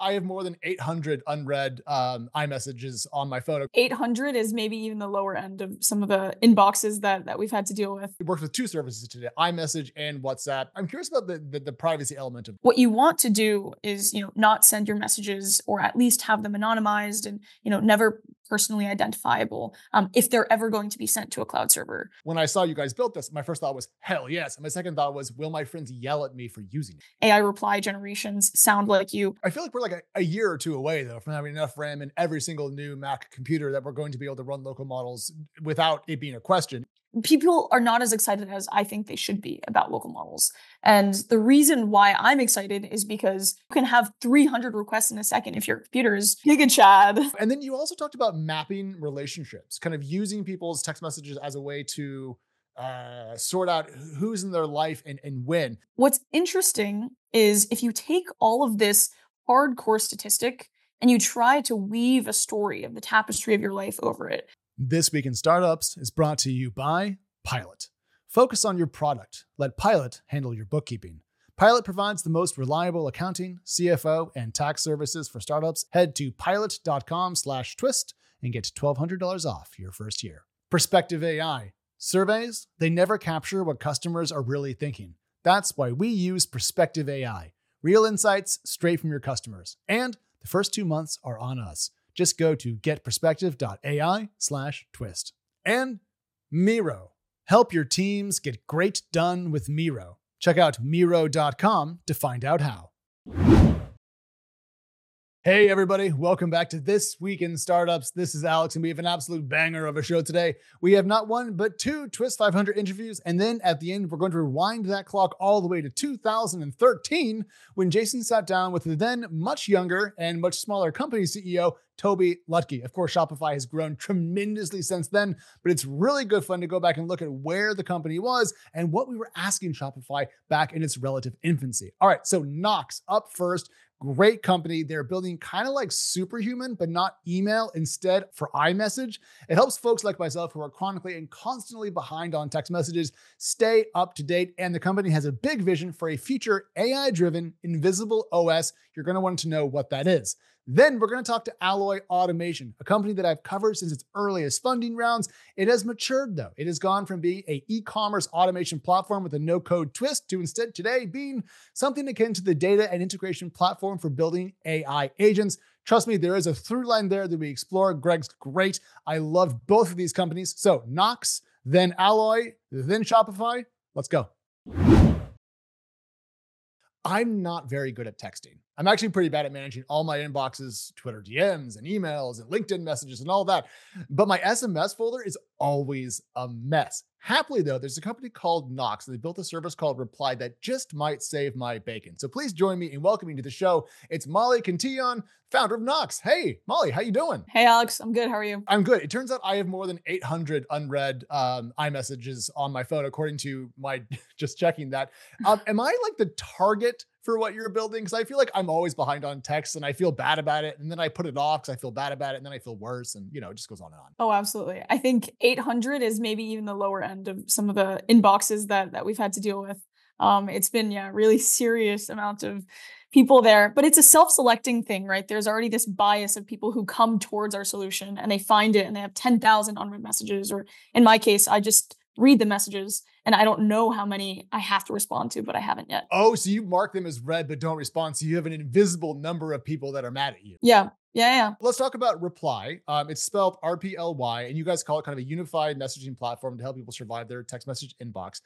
I have more than 800 unread iMessages on my phone. 800 is maybe even the lower end of some of the inboxes that we've had to deal with. It works with two services today, iMessage and WhatsApp. I'm curious about the privacy element of What you want to do is, not send your messages or at least have them anonymized and, never personally identifiable if they're ever going to be sent to a cloud server. when I saw you guys built this. My first thought was, hell yes. And my second thought was, will my friends yell at me for using it? AI reply generations sound like you. I feel like we're like a year or two away, though, from having enough RAM in every single new Mac computer that we're going to be able to run local models without it being a question. People are not as excited as I think they should be about local models. And the reason why I'm excited is because you can have 300 requests in a second if your computer is GigaChad. And then you also talked about mapping relationships, kind of using people's text messages as a way to sort out who's in their life and when. What's interesting is if you take all of this hardcore statistic and you try to weave a story of the tapestry of your life over it. This Week in Startups is brought to you by Pilot. Focus on your product. Let Pilot handle your bookkeeping. Pilot provides the most reliable accounting, CFO, and tax services for startups. Head to pilot.com/twist and get $1,200 off your first year. Perspective AI. Surveys, they never capture what customers are really thinking. That's why we use Perspective AI. Real insights straight from your customers. And the first 2 months are on us. Just go to getperspective.ai/twist. And Miro. Help your teams get great done with Miro. Check out Miro.com to find out how. Hey, everybody. Welcome back to This Week in Startups. This is Alex, and we have an absolute banger of a show today. We have not one, but two Twist 500 interviews. And then at the end, we're going to rewind that clock all the way to 2013 when Jason sat down with the then much younger and much smaller company CEO, Tobi Lutke. Of course, Shopify has grown tremendously since then, but it's really good fun to go back and look at where the company was and what we were asking Shopify back in its relative infancy. All right, so Knox up first. Great company. They're building kind of like Superhuman, but not email, instead for iMessage. It helps folks like myself who are chronically and constantly behind on text messages stay up to date. And the company has a big vision for a future AI-driven invisible OS. You're going to want to know what that is. Then we're going to talk to Alloy Automation, a company that I've covered since its earliest funding rounds. It has matured, though. It has gone from being an e-commerce automation platform with a no-code twist to instead today being something akin to the data and integration platform for building AI agents. Trust me, there is a through line there that we explore. Greg's great. I love both of these companies. So Knox, then Alloy, then Shopify. Let's go. I'm not very good at texting. I'm actually pretty bad at managing all my inboxes, Twitter DMs and emails and LinkedIn messages and all that. But my SMS folder is always a mess. Happily, though, there's a company called Knox. They built a service called Reply that just might save my bacon. So please join me in welcoming to the show. It's Molly Cantillon, founder of Knox. Hey, Molly, how you doing? Hey, Alex, I'm good. How are you? I'm good. It turns out I have more than 800 unread iMessages on my phone, according to my just checking that. Am I like the target for what you're building? Because I feel like I'm always behind on text and I feel bad about it. And then I put it off because I feel bad about it. And then I feel worse. And, it just goes on and on. Oh, absolutely. I think 800 is maybe even the lower end of some of the inboxes that we've had to deal with. It's been, really serious amount of people there, but it's a self-selecting thing, right? There's already this bias of people who come towards our solution and they find it and they have 10,000 unread messages, or in my case, I just read the messages and I don't know how many I have to respond to, but I haven't yet. Oh, so you mark them as read, but don't respond. So you have an invisible number of people that are mad at you. Yeah. Let's talk about Reply. It's spelled RPLY, and you guys call it kind of a unified messaging platform to help people survive their text message inbox.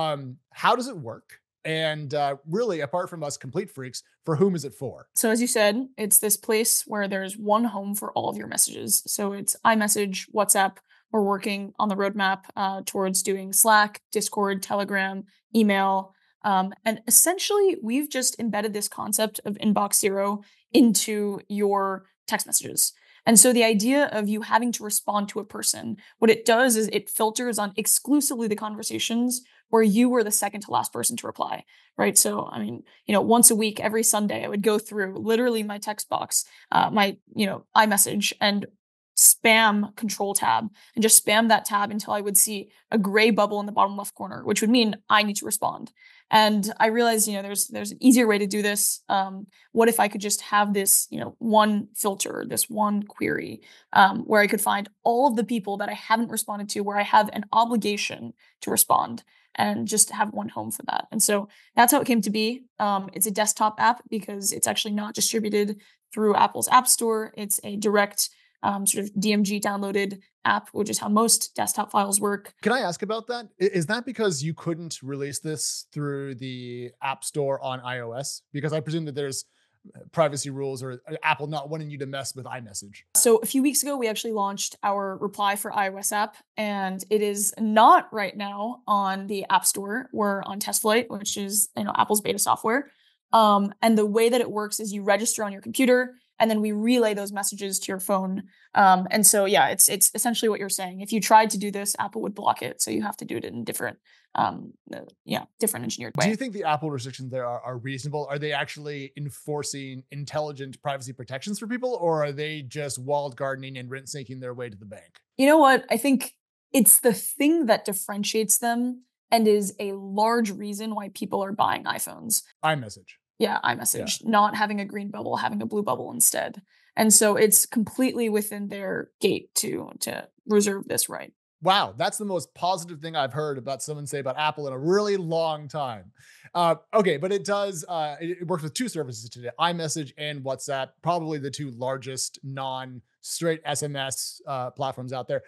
How does it work? And really, apart from us complete freaks, for whom is it for? So as you said, it's this place where there's one home for all of your messages. So it's iMessage, WhatsApp. We're working on the roadmap towards doing Slack, Discord, Telegram, email. And essentially, we've just embedded this concept of inbox zero into your text messages. And so the idea of you having to respond to a person, what it does is it filters on exclusively the conversations where you were the second to last person to reply, right? So, once a week, every Sunday, I would go through literally my text box, my, iMessage, and spam control tab and just spam that tab until I would see a gray bubble in the bottom left corner, which would mean I need to respond. And I realized, there's an easier way to do this. What if I could just have this, one filter, this one query, where I could find all of the people that I haven't responded to, where I have an obligation to respond, and just have one home for that. And so that's how it came to be. It's a desktop app because it's actually not distributed through Apple's App Store. It's a direct sort of DMG downloaded app, which is how most desktop files work. Can I ask about that? Is that because you couldn't release this through the App Store on iOS? Because I presume that there's privacy rules or Apple not wanting you to mess with iMessage. So a few weeks ago, we actually launched our Reply for iOS app, and it is not right now on the App Store. We're on TestFlight, which is Apple's beta software. And the way that it works is you register on your computer, and then we relay those messages to your phone. And so, yeah, it's essentially what you're saying. If you tried to do this, Apple would block it. So you have to do it in different engineered way. Do you think the Apple restrictions there are reasonable? Are they actually enforcing intelligent privacy protections for people, or are they just walled gardening and rent sinking their way to the bank? You know what? I think it's the thing that differentiates them and is a large reason why people are buying iPhones. iMessage. Yeah, iMessage, not having a green bubble, having a blue bubble instead. And so it's completely within their gate to reserve this right. Wow, that's the most positive thing I've heard about someone say about Apple in a really long time. Okay, but it does, it works with two services today, iMessage and WhatsApp, probably the two largest non-straight SMS platforms out there.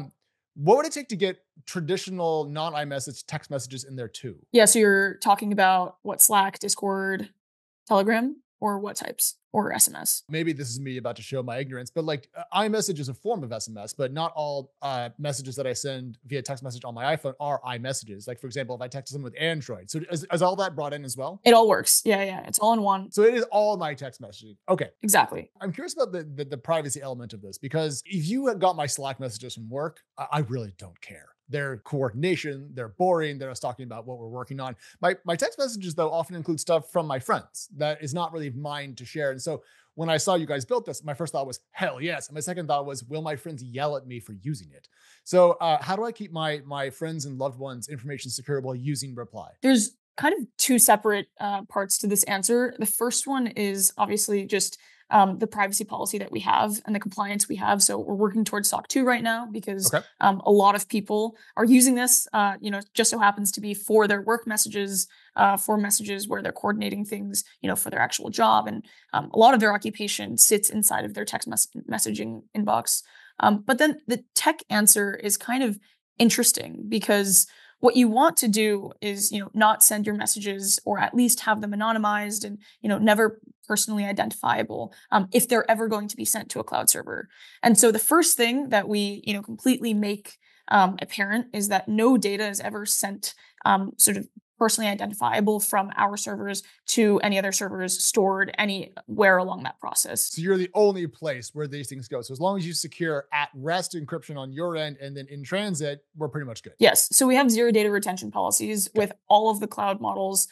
What would it take to get traditional non-iMessage text messages in there too? Yeah, so you're talking about what, Slack, Discord, Telegram, or what types, or SMS? Maybe this is me about to show my ignorance, but like iMessage is a form of SMS, but not all messages that I send via text message on my iPhone are iMessages. Like, for example, if I text someone with Android. So is all that brought in as well? It all works. Yeah. It's all in one. So it is all my text messaging. Okay. Exactly. I'm curious about the privacy element of this, because if you had got my Slack messages from work, I really don't care. They're coordination, they're boring, they're just talking about what we're working on. My text messages, though, often include stuff from my friends that is not really mine to share. And so when I saw you guys built this, my first thought was, hell yes. And my second thought was, will my friends yell at me for using it? So how do I keep my friends and loved ones' information secure while using Reply? There's kind of two separate parts to this answer. The first one is obviously just the privacy policy that we have and the compliance we have. So we're working towards SOC 2 right now because a lot of people are using this, just so happens to be for their work messages, for messages where they're coordinating things, for their actual job. And a lot of their occupation sits inside of their text messaging inbox. But then the tech answer is kind of interesting because what you want to do is, not send your messages, or at least have them anonymized and, never personally identifiable if they're ever going to be sent to a cloud server. And so the first thing that we, completely make apparent is that no data is ever sent sort of personally identifiable from our servers to any other servers stored anywhere along that process. So you're the only place where these things go. So as long as you secure at rest encryption on your end and then in transit, we're pretty much good. Yes. So we have zero data retention policies with all of the cloud models.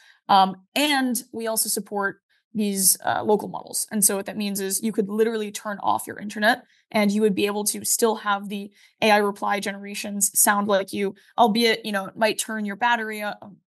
And we also support these local models. And so what that means is you could literally turn off your internet and you would be able to still have the AI reply generations sound like you, albeit, it might turn your battery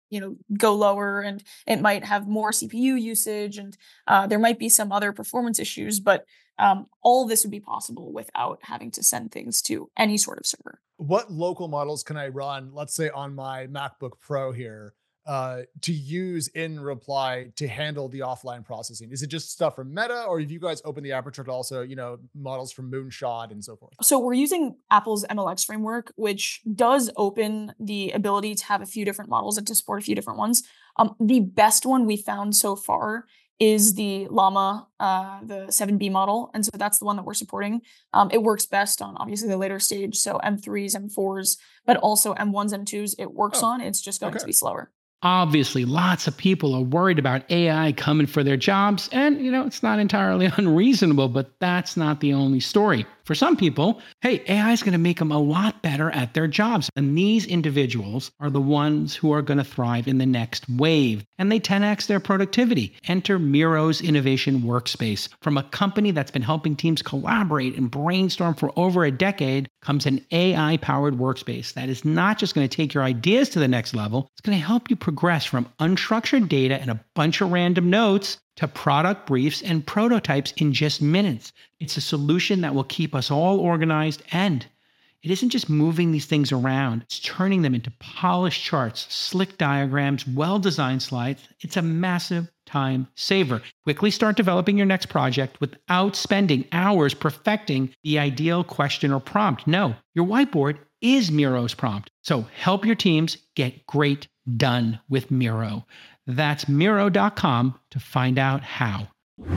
go lower, and it might have more CPU usage, and there might be some other performance issues, but all of this would be possible without having to send things to any sort of server. What local models can I run, let's say on my MacBook Pro here, to use in Reply to handle the offline processing? Is it just stuff from Meta, or have you guys opened the aperture to also, models from Moonshot and so forth? So we're using Apple's MLX framework, which does open the ability to have a few different models and to support a few different ones. The best one we found so far is the Llama, the 7B model. And so that's the one that we're supporting. It works best on obviously the later stage. So M3s, M4s, but also M1s, M2s it works on. It's just going to be slower. Obviously, lots of people are worried about AI coming for their jobs, and, it's not entirely unreasonable, but that's not the only story. For some people, hey, AI is going to make them a lot better at their jobs. And these individuals are the ones who are going to thrive in the next wave. And they 10x their productivity. Enter Miro's Innovation Workspace. From a company that's been helping teams collaborate and brainstorm for over a decade, comes an AI-powered workspace that is not just going to take your ideas to the next level, it's going to help you progress from unstructured data and a bunch of random notes to product briefs and prototypes in just minutes. It's a solution that will keep us all organized, and it isn't just moving these things around, it's turning them into polished charts, slick diagrams, well-designed slides. It's a massive time saver. Quickly start developing your next project without spending hours perfecting the ideal question or prompt. No, your whiteboard is Miro's prompt. So help your teams get great done with Miro. That's Miro.com to find out how.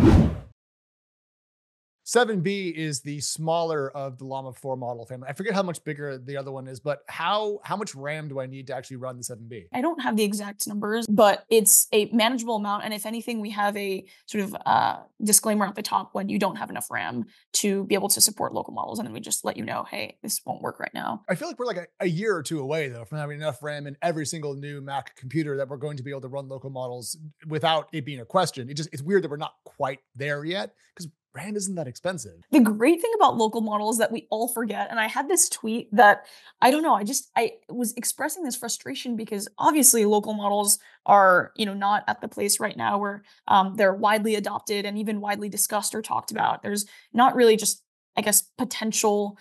7B is the smaller of the Llama 4 model family. I forget how much bigger the other one is, but how much RAM do I need to actually run the 7B? I don't have the exact numbers, but it's a manageable amount. And if anything, we have a sort of disclaimer at the top when you don't have enough RAM to be able to support local models. And then we just let you know, hey, this won't work right now. I feel like we're like a year or two away, though, from having enough RAM in every single new Mac computer that we're going to be able to run local models without it being a question. It's weird that we're not quite there yet because RAM isn't that expensive. The great thing about local models that we all forget, and I had this tweet that, I don't know, I was expressing this frustration because obviously local models are, not at the place right now where they're widely adopted and even widely discussed or talked about. There's not really just, I guess, potential,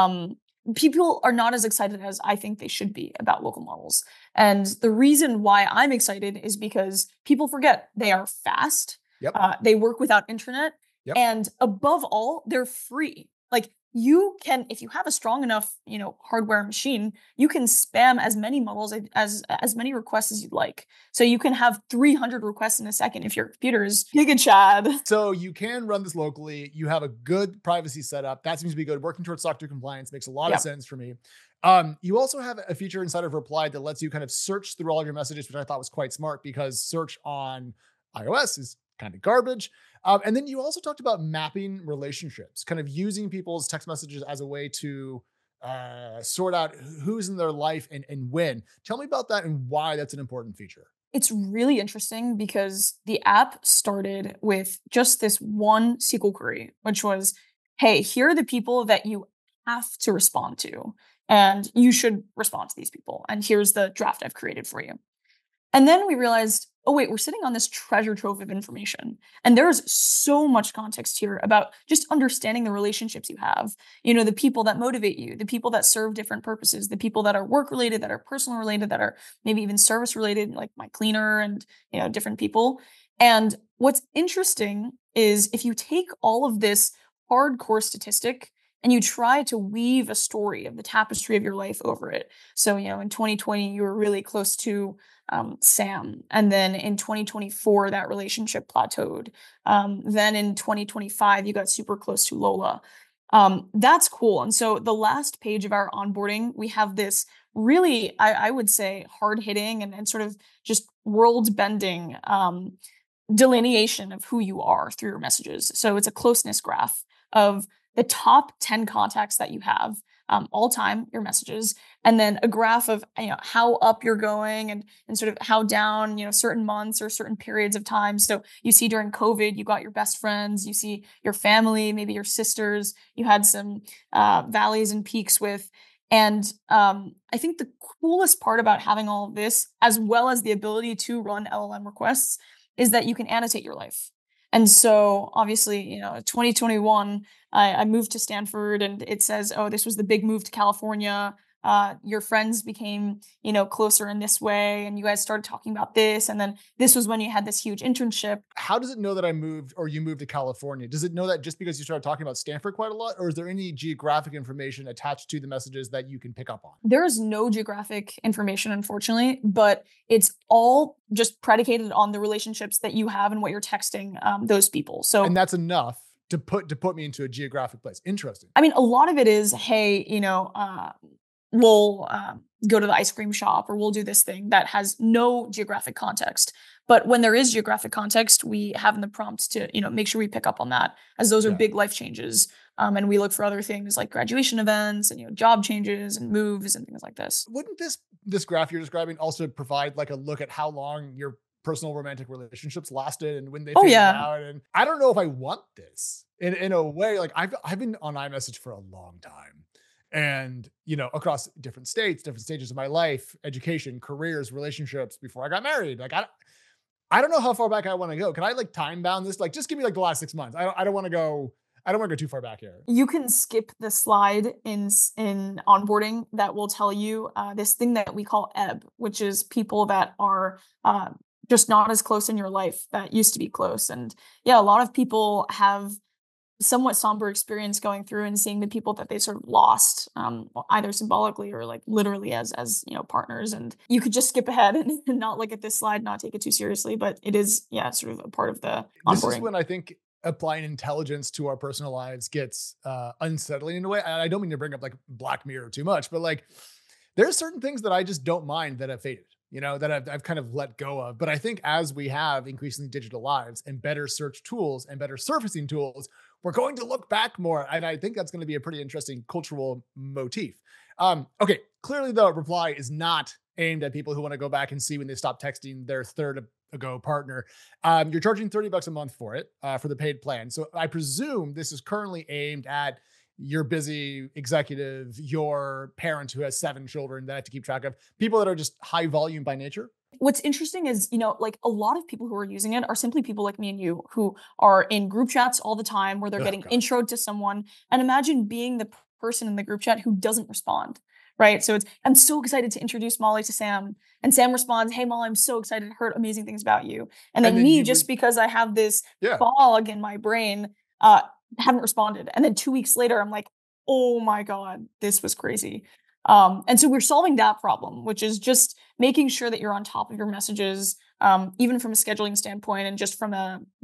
people are not as excited as I think they should be about local models. And the reason why I'm excited is because people forget they are fast. Yep. They work without internet. Yep. And above all, they're free. Like you can, if you have a strong enough, hardware machine, you can spam as many models as many requests as you'd like. So you can have 300 requests in a second if your computer is GigaChad. So you can run this locally. You have a good privacy setup. That seems to be good. Working towards SOC 2 compliance makes a lot of sense for me. You also have a feature inside of Reply that lets you kind of search through all of your messages, which I thought was quite smart because search on iOS is kind of garbage. And then you also talked about mapping relationships, kind of using people's text messages as a way to sort out who's in their life and when. Tell me about that and why that's an important feature. It's really interesting because the app started with just this one SQL query, which was, hey, here are the people that you have to respond to, and you should respond to these people. And here's the draft I've created for you. And then we realized, oh, wait, we're sitting on this treasure trove of information. And there's so much context here about just understanding the relationships you have, the people that motivate you, the people that serve different purposes, the people that are work related, that are personal related, that are maybe even service related, like my cleaner and, different people. And what's interesting is if you take all of this hardcore statistic and you try to weave a story of the tapestry of your life over it. So, in 2020, you were really close to Sam. And then in 2024, that relationship plateaued. Then in 2025, you got super close to Lola. That's cool. And so the last page of our onboarding, we have this really, I would say, hard hitting and sort of just world bending delineation of who you are through your messages. So it's a closeness graph of the top 10 contacts that you have all time, your messages, and then a graph of how up you're going and sort of how down, certain months or certain periods of time. So you see during COVID, you got your best friends, you see your family, maybe your sisters, you had some valleys and peaks with. And I think the coolest part about having all of this, as well as the ability to run LLM requests, is that you can annotate your life. And so obviously, 2021, I moved to Stanford and it says, oh, this was the big move to California. Your friends became, closer in this way. And you guys started talking about this. And then this was when you had this huge internship. How does it know that I moved or you moved to California? Does it know that just because you started talking about Stanford quite a lot? Or is there any geographic information attached to the messages that you can pick up on? There is no geographic information, unfortunately, but it's all just predicated on the relationships that you have and what you're texting those people. So, and that's enough to put me into a geographic place. Interesting. I mean, a lot of it is, hey, we'll go to the ice cream shop or we'll do this thing that has no geographic context. But when there is geographic context, we have in the prompt to, make sure we pick up on that, as those are big life changes. And we look for other things like graduation events and, job changes and moves and things like this. Wouldn't this graph you're describing also provide like a look at how long your personal romantic relationships lasted and when they faded out? And I don't know if I want this in a way. Like I've been on iMessage for a long time. And, across different states, different stages of my life, education, careers, relationships before I got married. Like, I don't know how far back I want to go. Can I like time bound this? Like, just give me like the last 6 months. I don't want to go too far back here. You can skip the slide in onboarding that will tell you this thing that we call ebb, which is people that are just not as close in your life that used to be close. And a lot of people have somewhat somber experience going through and seeing the people that they sort of lost, either symbolically or like literally as partners. And you could just skip ahead and not look at this slide, not take it too seriously, but it is sort of a part of the onboarding. This is when I think applying intelligence to our personal lives gets unsettling in a way. And I don't mean to bring up like Black Mirror too much, but like there's certain things that I just don't mind that have faded, that I've kind of let go of. But I think as we have increasingly digital lives and better search tools and better surfacing tools, we're going to look back more. And I think that's going to be a pretty interesting cultural motif. Okay. Clearly the reply is not aimed at people who want to go back and see when they stop texting their third ago partner. You're charging $30 a month for it, for the paid plan. So I presume this is currently aimed at your busy executive, your parent who has 7 children that I have to keep track of, people that are just high volume by nature. What's interesting is, like a lot of people who are using it are simply people like me and you who are in group chats all the time where they're getting introed to someone. And imagine being the person in the group chat who doesn't respond, right? So I'm so excited to introduce Molly to Sam. And Sam responds, "Hey, Molly, I'm so excited. I heard amazing things about you." And then me, just because I have this fog in my brain, haven't responded. And then 2 weeks later, I'm like, oh my God, this was crazy. And so we're solving that problem, which is just making sure that you're on top of your messages, even from a scheduling standpoint and just from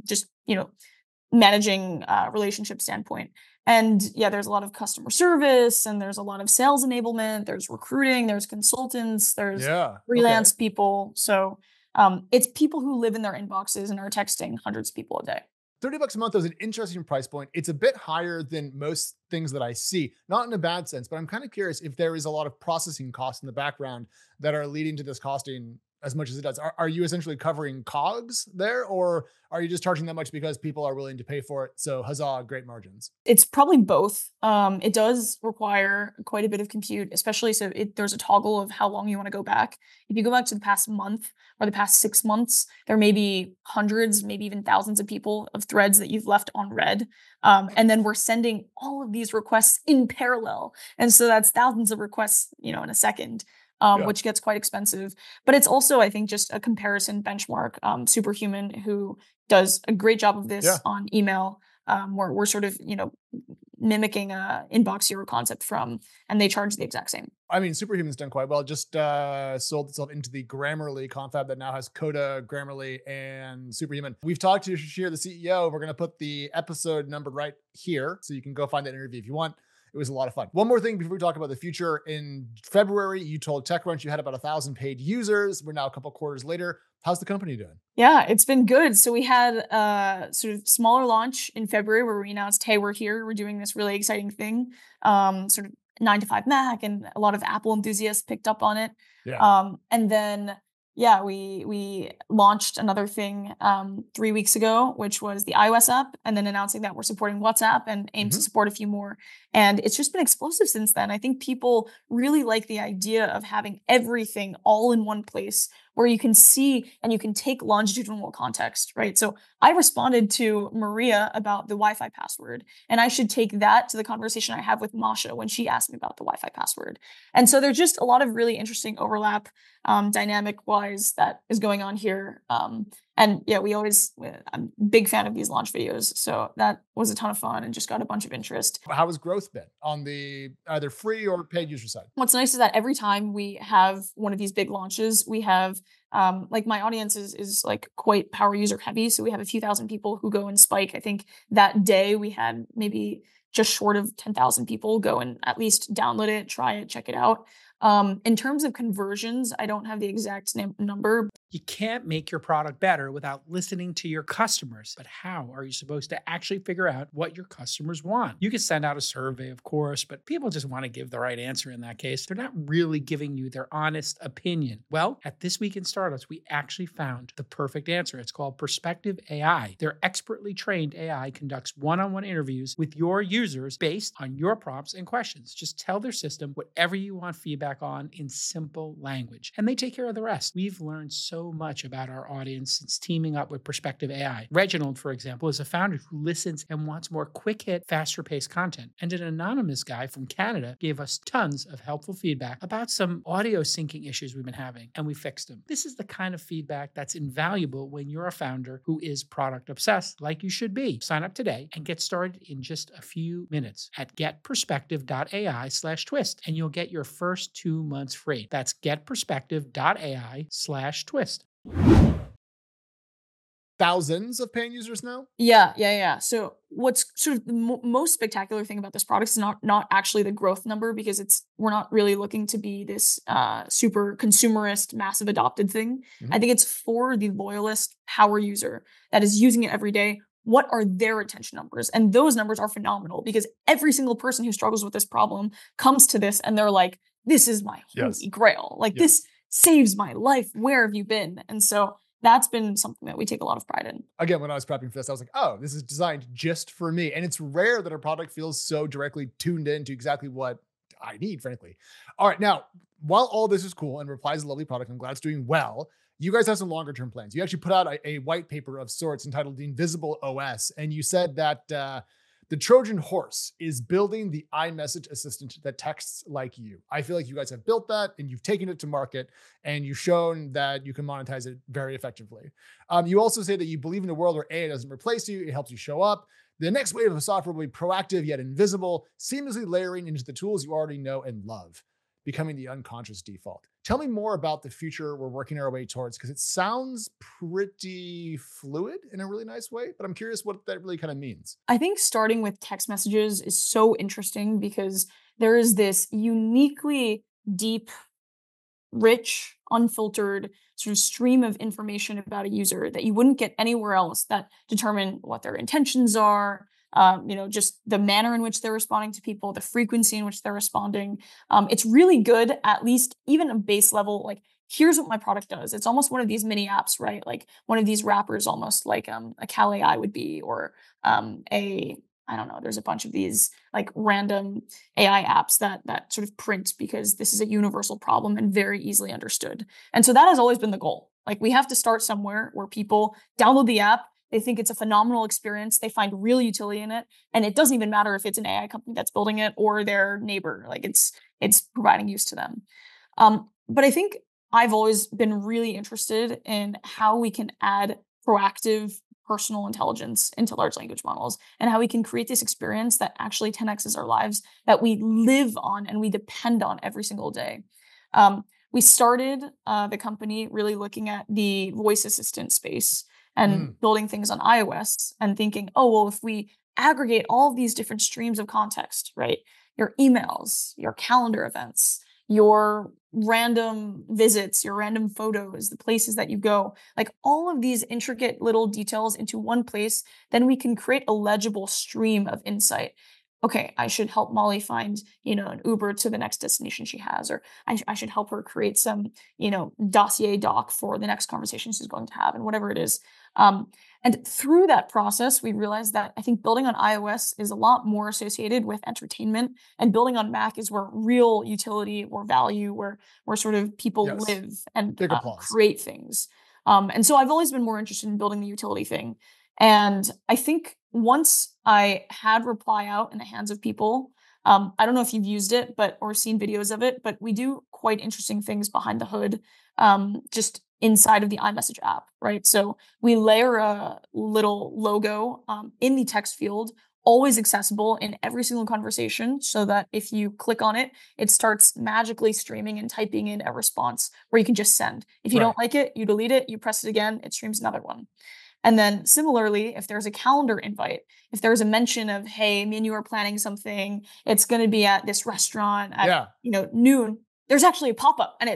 managing relationship standpoint. And there's a lot of customer service and there's a lot of sales enablement. There's recruiting, there's consultants, there's freelance people. So it's people who live in their inboxes and are texting hundreds of people a day. $30 a month is an interesting price point. It's a bit higher than most things that I see, not in a bad sense, but I'm kind of curious if there is a lot of processing costs in the background that are leading to this costing as much as it does. Are you essentially covering COGS there, or are you just charging that much because people are willing to pay for it? So huzzah, great margins. It's probably both. It does require quite a bit of compute, especially there's a toggle of how long you want to go back. If you go back to the past month or the past 6 months, there may be hundreds, maybe even thousands of people of threads that you've left on read. And then we're sending all of these requests in parallel. And so that's thousands of requests, in a second. Which gets quite expensive. But it's also, I think, just a comparison benchmark. Superhuman, who does a great job of this on email, we're sort of, mimicking a Inbox Zero concept from, and they charge the exact same. I mean, Superhuman's done quite well. Just sold itself into the Grammarly confab that now has Coda, Grammarly, and Superhuman. We've talked to Shashir, the CEO. We're going to put the episode number right here, so you can go find that interview if you want. It was a lot of fun. One more thing before we talk about the future. In February, you told TechCrunch you had about 1,000 paid users. We're now a couple quarters later. How's the company doing? Yeah, it's been good. So we had a sort of smaller launch in February where we announced, hey, we're here. We're doing this really exciting thing. Sort of 9 to 5 Mac, and a lot of Apple enthusiasts picked up on it. And then we launched another thing 3 weeks ago, which was the iOS app, and then announcing that we're supporting WhatsApp and aim to support a few more. And it's just been explosive since then. I think people really like the idea of having everything all in one place where you can see and you can take longitudinal context, right? So I responded to Maria about the Wi-Fi password, and I should take that to the conversation I have with Masha when she asked me about the Wi-Fi password. And so there's just a lot of really interesting overlap dynamic-wise that is going on here. And I'm a big fan of these launch videos. So that was a ton of fun and just got a bunch of interest. How has growth been on the either free or paid user side? What's nice is that every time we have one of these big launches, we have my audience is like quite power user heavy. So we have a few thousand people who go and spike. I think that day we had maybe just short of 10,000 people go and at least download it, try it, check it out. In terms of conversions, I don't have the exact number. You can't make your product better without listening to your customers. But how are you supposed to actually figure out what your customers want? You can send out a survey, of course, but people just want to give the right answer in that case. They're not really giving you their honest opinion. Well, at This Week in Startups, we actually found the perfect answer. It's called Perspective AI. Their expertly trained AI conducts one-on-one interviews with your users based on your prompts and questions. Just tell their system whatever you want feedback on in simple language, and they take care of the rest. We've learned so much about our audience since teaming up with Perspective AI. Reginald, for example, is a founder who listens and wants more quick hit, faster paced content. And an anonymous guy from Canada gave us tons of helpful feedback about some audio syncing issues we've been having, and we fixed them. This is the kind of feedback that's invaluable when you're a founder who is product obsessed, like you should be. Sign up today and get started in just a few minutes at getperspective.ai/twist, and you'll get your first 2 months free. That's getperspective.ai/twist. Thousands of paying users now? Yeah. So what's sort of the most spectacular thing about this product is not actually the growth number, because we're not really looking to be this super consumerist, massive adopted thing. I think it's for the loyalist power user that is using it every day. What are their retention numbers? And those numbers are phenomenal, because every single person who struggles with this problem comes to this and they're like, this is my holy grail. Like, this saves my life. Where have you been? And so that's been something that we take a lot of pride in. Again, when I was prepping for this, I was like, oh, this is designed just for me. And it's rare that a product feels so directly tuned in to exactly what I need, frankly. All right. Now, while all this is cool and Reply is a lovely product, I'm glad it's doing well, you guys have some longer term plans. You actually put out a white paper of sorts entitled The Invisible OS. And you said that the Trojan horse is building the iMessage assistant that texts like you. I feel like you guys have built that and you've taken it to market and you've shown that you can monetize it very effectively. You also say that you believe in a world where AI doesn't replace you. It helps you show up. The next wave of software will be proactive yet invisible, seamlessly layering into the tools you already know and love, becoming the unconscious default. Tell me more about the future we're working our way towards, because it sounds pretty fluid in a really nice way, but I'm curious what that really kind of means. I think starting with text messages is so interesting because there is this uniquely deep, rich, unfiltered sort of stream of information about a user that you wouldn't get anywhere else that determine what their intentions are, just the manner in which they're responding to people, the frequency in which they're responding. It's really good, at least even a base level, like, here's what my product does. It's almost one of these mini apps, right? Like one of these wrappers, almost like a Cal AI would be, or I don't know, there's a bunch of these like random AI apps that sort of print, because this is a universal problem and very easily understood. And so that has always been the goal. Like, we have to start somewhere where people download the app, they think it's a phenomenal experience, they find real utility in it, and it doesn't even matter if it's an AI company that's building it or their neighbor. Like, it's providing use to them. But I think I've always been really interested in how we can add proactive personal intelligence into large language models, and how we can create this experience that actually 10x's our lives, that we live on and we depend on every single day. We started the company really looking at the voice assistant space and building things on iOS and thinking, oh, well, if we aggregate all of these different streams of context, right? Your emails, your calendar events, your random visits, your random photos, the places that you go, like all of these intricate little details into one place, then we can create a legible stream of insight. Okay, I should help Molly find, an Uber to the next destination she has, or I should help her create some, dossier doc for the next conversation she's going to have, and whatever it is. And through that process, we realized that I think building on iOS is a lot more associated with entertainment, and building on Mac is where real utility or value, where sort of people live and create things. And so I've always been more interested in building the utility thing. And I think once I had Reply out in the hands of people, I don't know if you've used it or seen videos of it, but we do quite interesting things behind the hood, just inside of the iMessage app, right? So we layer a little logo in the text field, always accessible in every single conversation, so that if you click on it, it starts magically streaming and typing in a response where you can just send. If you don't like it, you delete it, you press it again, it streams another one. And then similarly, if there's a calendar invite, if there's a mention of, hey, me and you are planning something, it's going to be at this restaurant at noon, there's actually a pop-up and it says,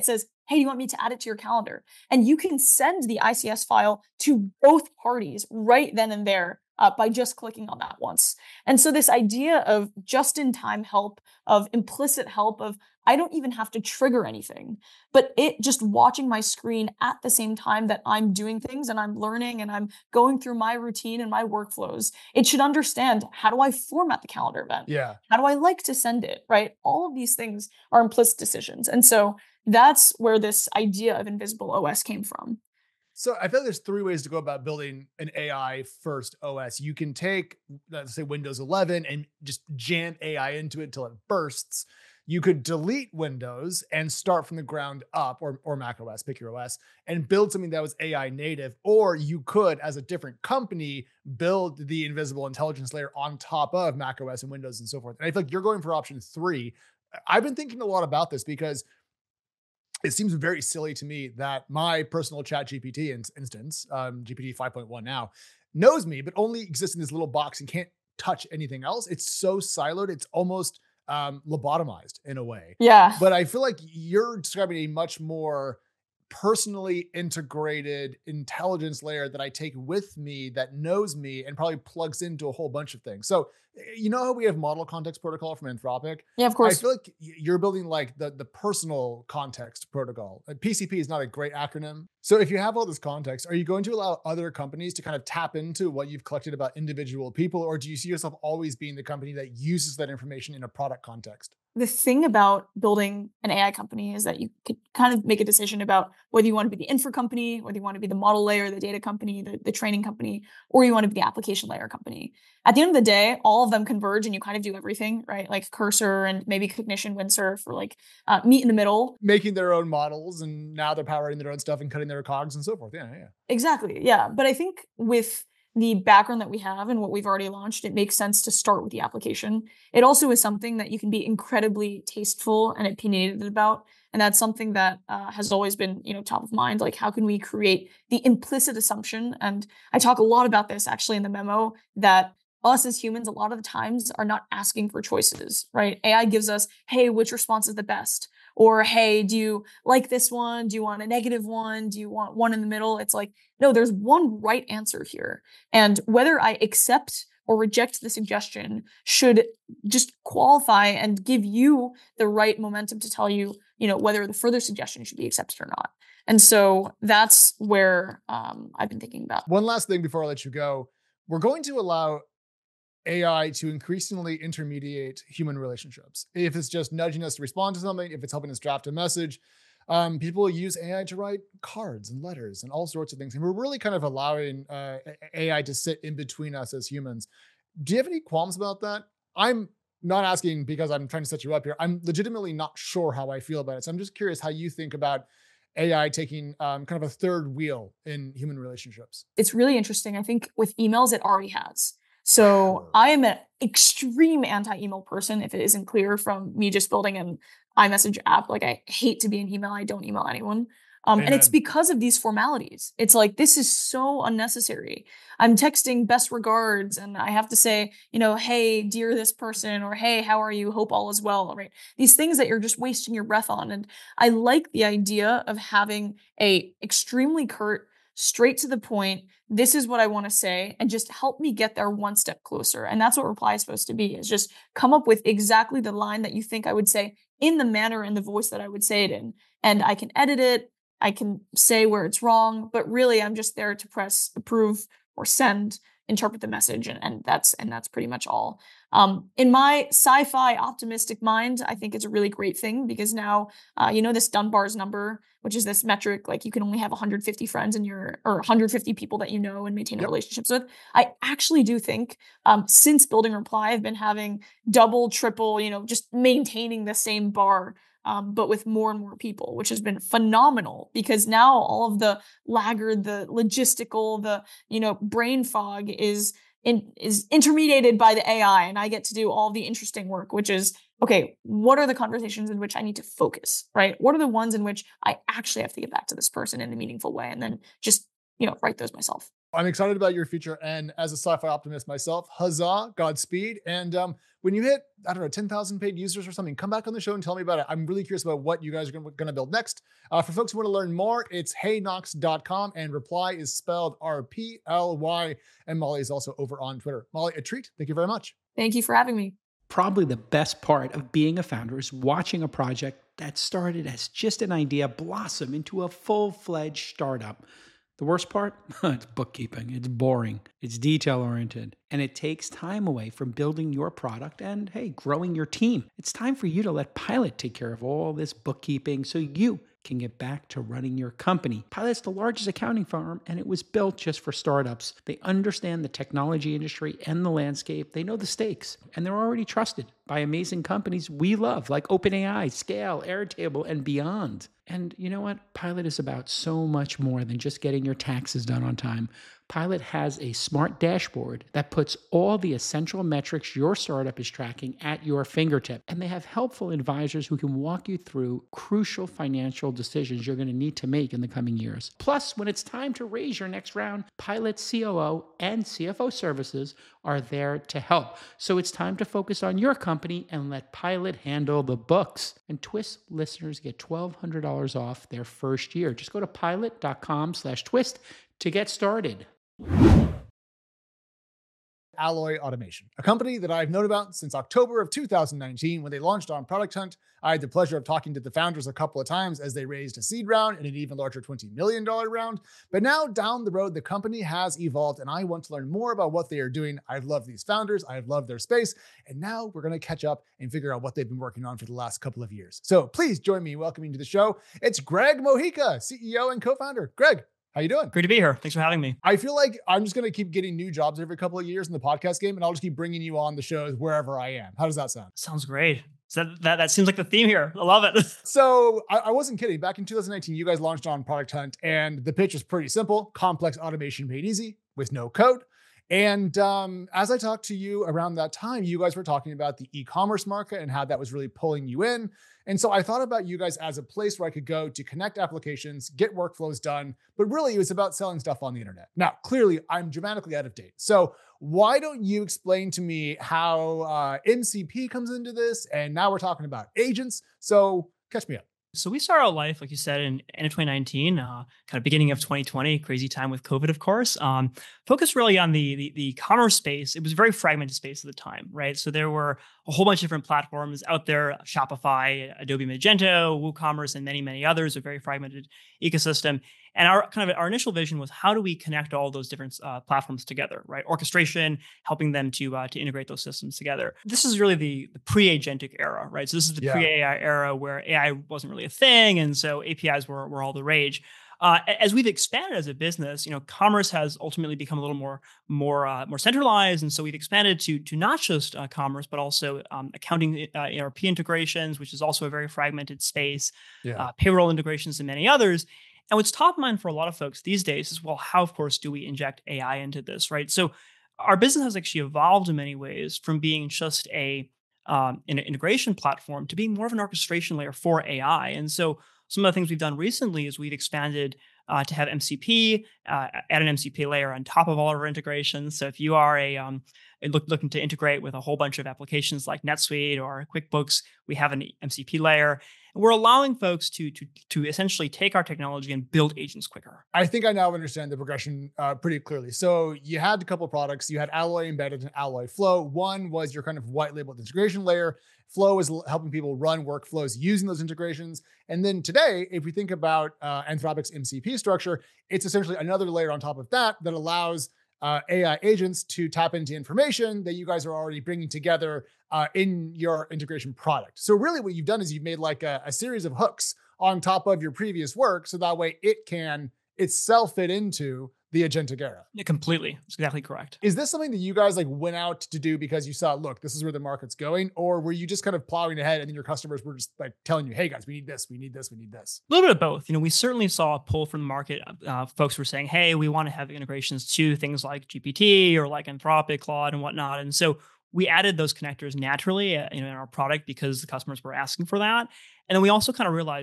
hey, do you want me to add it to your calendar? And you can send the ICS file to both parties right then and there by just clicking on that once. And so this idea of just-in-time help, of implicit help, of I don't even have to trigger anything, but it just watching my screen at the same time that I'm doing things and I'm learning and I'm going through my routine and my workflows, it should understand, how do I format the calendar event? Yeah. How do I like to send it, right? All of these things are implicit decisions. And so that's where this idea of Invisible OS came from. So I feel like there's three ways to go about building an AI first OS. You can take, let's say, Windows 11 and just jam AI into it until it bursts. You could delete Windows and start from the ground up, or Mac OS, pick your OS, and build something that was AI native. Or you could, as a different company, build the invisible intelligence layer on top of Mac OS and Windows and so forth. And I feel like you're going for option 3. I've been thinking a lot about this because it seems very silly to me that my personal chat GPT instance, GPT 5.1 now, knows me, but only exists in this little box and can't touch anything else. It's so siloed. It's almost lobotomized in a way. Yeah. But I feel like you're describing a much more personally integrated intelligence layer that I take with me that knows me and probably plugs into a whole bunch of things. So, you know how we have model context protocol from Anthropic? Yeah, of course. I feel like you're building like the personal context protocol. PCP is not a great acronym. So if you have all this context, are you going to allow other companies to kind of tap into what you've collected about individual people? Or do you see yourself always being the company that uses that information in a product context? The thing about building an AI company is that you could kind of make a decision about whether you want to be the infra company, whether you want to be the model layer, the data company, the training company, or you want to be the application layer company. At the end of the day, all of them converge and you kind of do everything, right? Like Cursor and maybe Cognition, Windsurf, or like meet in the middle. Making their own models, and now they're powering their own stuff and cutting their cogs and so forth. Yeah. Exactly. Yeah. But I think with the background that we have and what we've already launched, it makes sense to start with the application. It also is something that you can be incredibly tasteful and opinionated about. And that's something that has always been, top of mind. Like, how can we create the implicit assumption? And I talk a lot about this actually in the memo, that us as humans, a lot of the times, are not asking for choices, right? AI gives us, hey, which response is the best? Or, hey, do you like this one? Do you want a negative one? Do you want one in the middle? It's like, no, there's one right answer here. And whether I accept or reject the suggestion should just qualify and give you the right momentum to tell you, whether the further suggestion should be accepted or not. And so that's where I've been thinking about. One last thing before I let you go. We're going to allow AI to increasingly intermediate human relationships. If it's just nudging us to respond to something, if it's helping us draft a message, people use AI to write cards and letters and all sorts of things. And we're really kind of allowing AI to sit in between us as humans. Do you have any qualms about that? I'm not asking because I'm trying to set you up here. I'm legitimately not sure how I feel about it. So I'm just curious how you think about AI taking kind of a third wheel in human relationships. It's really interesting. I think with emails, it already has. So I am an extreme anti-email person, if it isn't clear from me just building an iMessage app. Like, I hate to be an email. I don't email anyone. And it's because of these formalities. It's like, this is so unnecessary. I'm texting best regards and I have to say, hey, dear this person, or hey, how are you? Hope all is well, right? These things that you're just wasting your breath on. And I like the idea of having a extremely curt, straight to the point, this is what I want to say, and just help me get there one step closer. And that's what reply is supposed to be, is just come up with exactly the line that you think I would say in the manner and the voice that I would say it in. And I can edit it, I can say where it's wrong, but really I'm just there to press approve or send, interpret the message, and that's pretty much all. In my sci-fi optimistic mind, I think it's a really great thing, because now, this Dunbar's number, which is this metric, like you can only have 150 friends or 150 people that you know and maintain relationships with. I actually do think since building Reply, I've been having double, triple, just maintaining the same bar, but with more and more people, which has been phenomenal, because now all of the laggard, the logistical, the, brain fog is intermediated by the AI, and I get to do all the interesting work, which is, okay, what are the conversations in which I need to focus, right? What are the ones in which I actually have to get back to this person in a meaningful way, and then just write those myself. I'm excited about your future. And as a sci-fi optimist myself, huzzah, Godspeed. And when you hit, I don't know, 10,000 paid users or something, come back on the show and tell me about it. I'm really curious about what you guys are going to build next. For folks who want to learn more, it's heynox.com, and Reply is spelled RPLY. And Molly is also over on Twitter. Molly, a treat. Thank you very much. Thank you for having me. Probably the best part of being a founder is watching a project that started as just an idea blossom into a full-fledged startup. The worst part? It's bookkeeping. It's boring. It's detail-oriented. And it takes time away from building your product and, hey, growing your team. It's time for you to let Pilot take care of all this bookkeeping so you can get back to running your company. Pilot's the largest accounting firm, and it was built just for startups. They understand the technology industry and the landscape. They know the stakes, and they're already trusted by amazing companies we love, like OpenAI, Scale, Airtable, and beyond. And you know what? Pilot is about so much more than just getting your taxes done on time. Pilot has a smart dashboard that puts all the essential metrics your startup is tracking at your fingertip. And they have helpful advisors who can walk you through crucial financial decisions you're going to need to make in the coming years. Plus, when it's time to raise your next round, Pilot COO and CFO services are there to help. So it's time to focus on your company and let Pilot handle the books. And Twist listeners get $1,200 off their first year. Just go to pilot.com/twist to get started. Alloy Automation, a company that I've known about since October of 2019 when they launched on Product Hunt. I had the pleasure of talking to the founders a couple of times as they raised a seed round and an even larger $20 million round. But now down the road, the company has evolved and I want to learn more about what they are doing. I love these founders. I love their space. And now we're going to catch up and figure out what they've been working on for the last couple of years. So please join me in welcoming to the show. It's Greg Mojica, CEO and co-founder. Greg, how you doing? Great to be here. Thanks for having me. I feel like I'm just going to keep getting new jobs every couple of years in the podcast game, and I'll just keep bringing you on the shows wherever I am. How does that sound? Sounds great. So that seems like the theme here. I love it. So I wasn't kidding. Back in 2019, you guys launched on Product Hunt, and the pitch was pretty simple. Complex automation made easy with no code. And as I talked to you around that time, you guys were talking about the e-commerce market and how that was really pulling you in. And so I thought about you guys as a place where I could go to connect applications, get workflows done, but really it was about selling stuff on the internet. Now, clearly I'm dramatically out of date. So why don't you explain to me how MCP comes into this? And now we're talking about agents. So catch me up. So we started our life, like you said, in end of 2019, kind of beginning of 2020, crazy time with COVID, of course. Focused really on the commerce space. It was a very fragmented space at the time, right? So there were a whole bunch of different platforms out there: Shopify, Adobe Magento, WooCommerce, and many, many others. A very fragmented ecosystem. And our initial vision was, how do we connect all those different platforms together, right? Orchestration, helping them to integrate those systems together. This is really the pre-agentic era, right? So this is the pre-AI era where AI wasn't really a thing, and so APIs were all the rage. As we've expanded as a business, commerce has ultimately become a little more centralized, and so we've expanded to not just commerce, but also accounting, ERP integrations, which is also a very fragmented space, payroll integrations, and many others. And what's top of mind for a lot of folks these days is, well, how, of course, do we inject AI into this, right? So our business has actually evolved in many ways from being just an integration platform to being more of an orchestration layer for AI. And so some of the things we've done recently is we've expanded to have MCP, add an MCP layer on top of all of our integrations. So if you are looking to integrate with a whole bunch of applications like NetSuite or QuickBooks, we have an MCP layer. And we're allowing folks to essentially take our technology and build agents quicker. I think I now understand the progression pretty clearly. So you had a couple of products. You had Alloy Embedded and Alloy Flow. One was your kind of white labeled integration layer. Flow is helping people run workflows using those integrations. And then today, if we think about Anthropic's MCP structure, it's essentially another layer on top of that allows AI agents to tap into information that you guys are already bringing together in your integration product. So really what you've done is you've made like a series of hooks on top of your previous work. So that way it can itself fit into the agentic era. Yeah, completely. That's exactly correct. Is this something that you guys like went out to do because you saw, look, this is where the market's going? Or were you just kind of plowing ahead and then your customers were just like telling you, hey guys, we need this, we need this, we need this? A little bit of both. We certainly saw a pull from the market. Folks were saying, hey, we want to have integrations to things like GPT or like Anthropic, Claude, and whatnot. And so we added those connectors naturally in our product because the customers were asking for that. And then we also kind of realized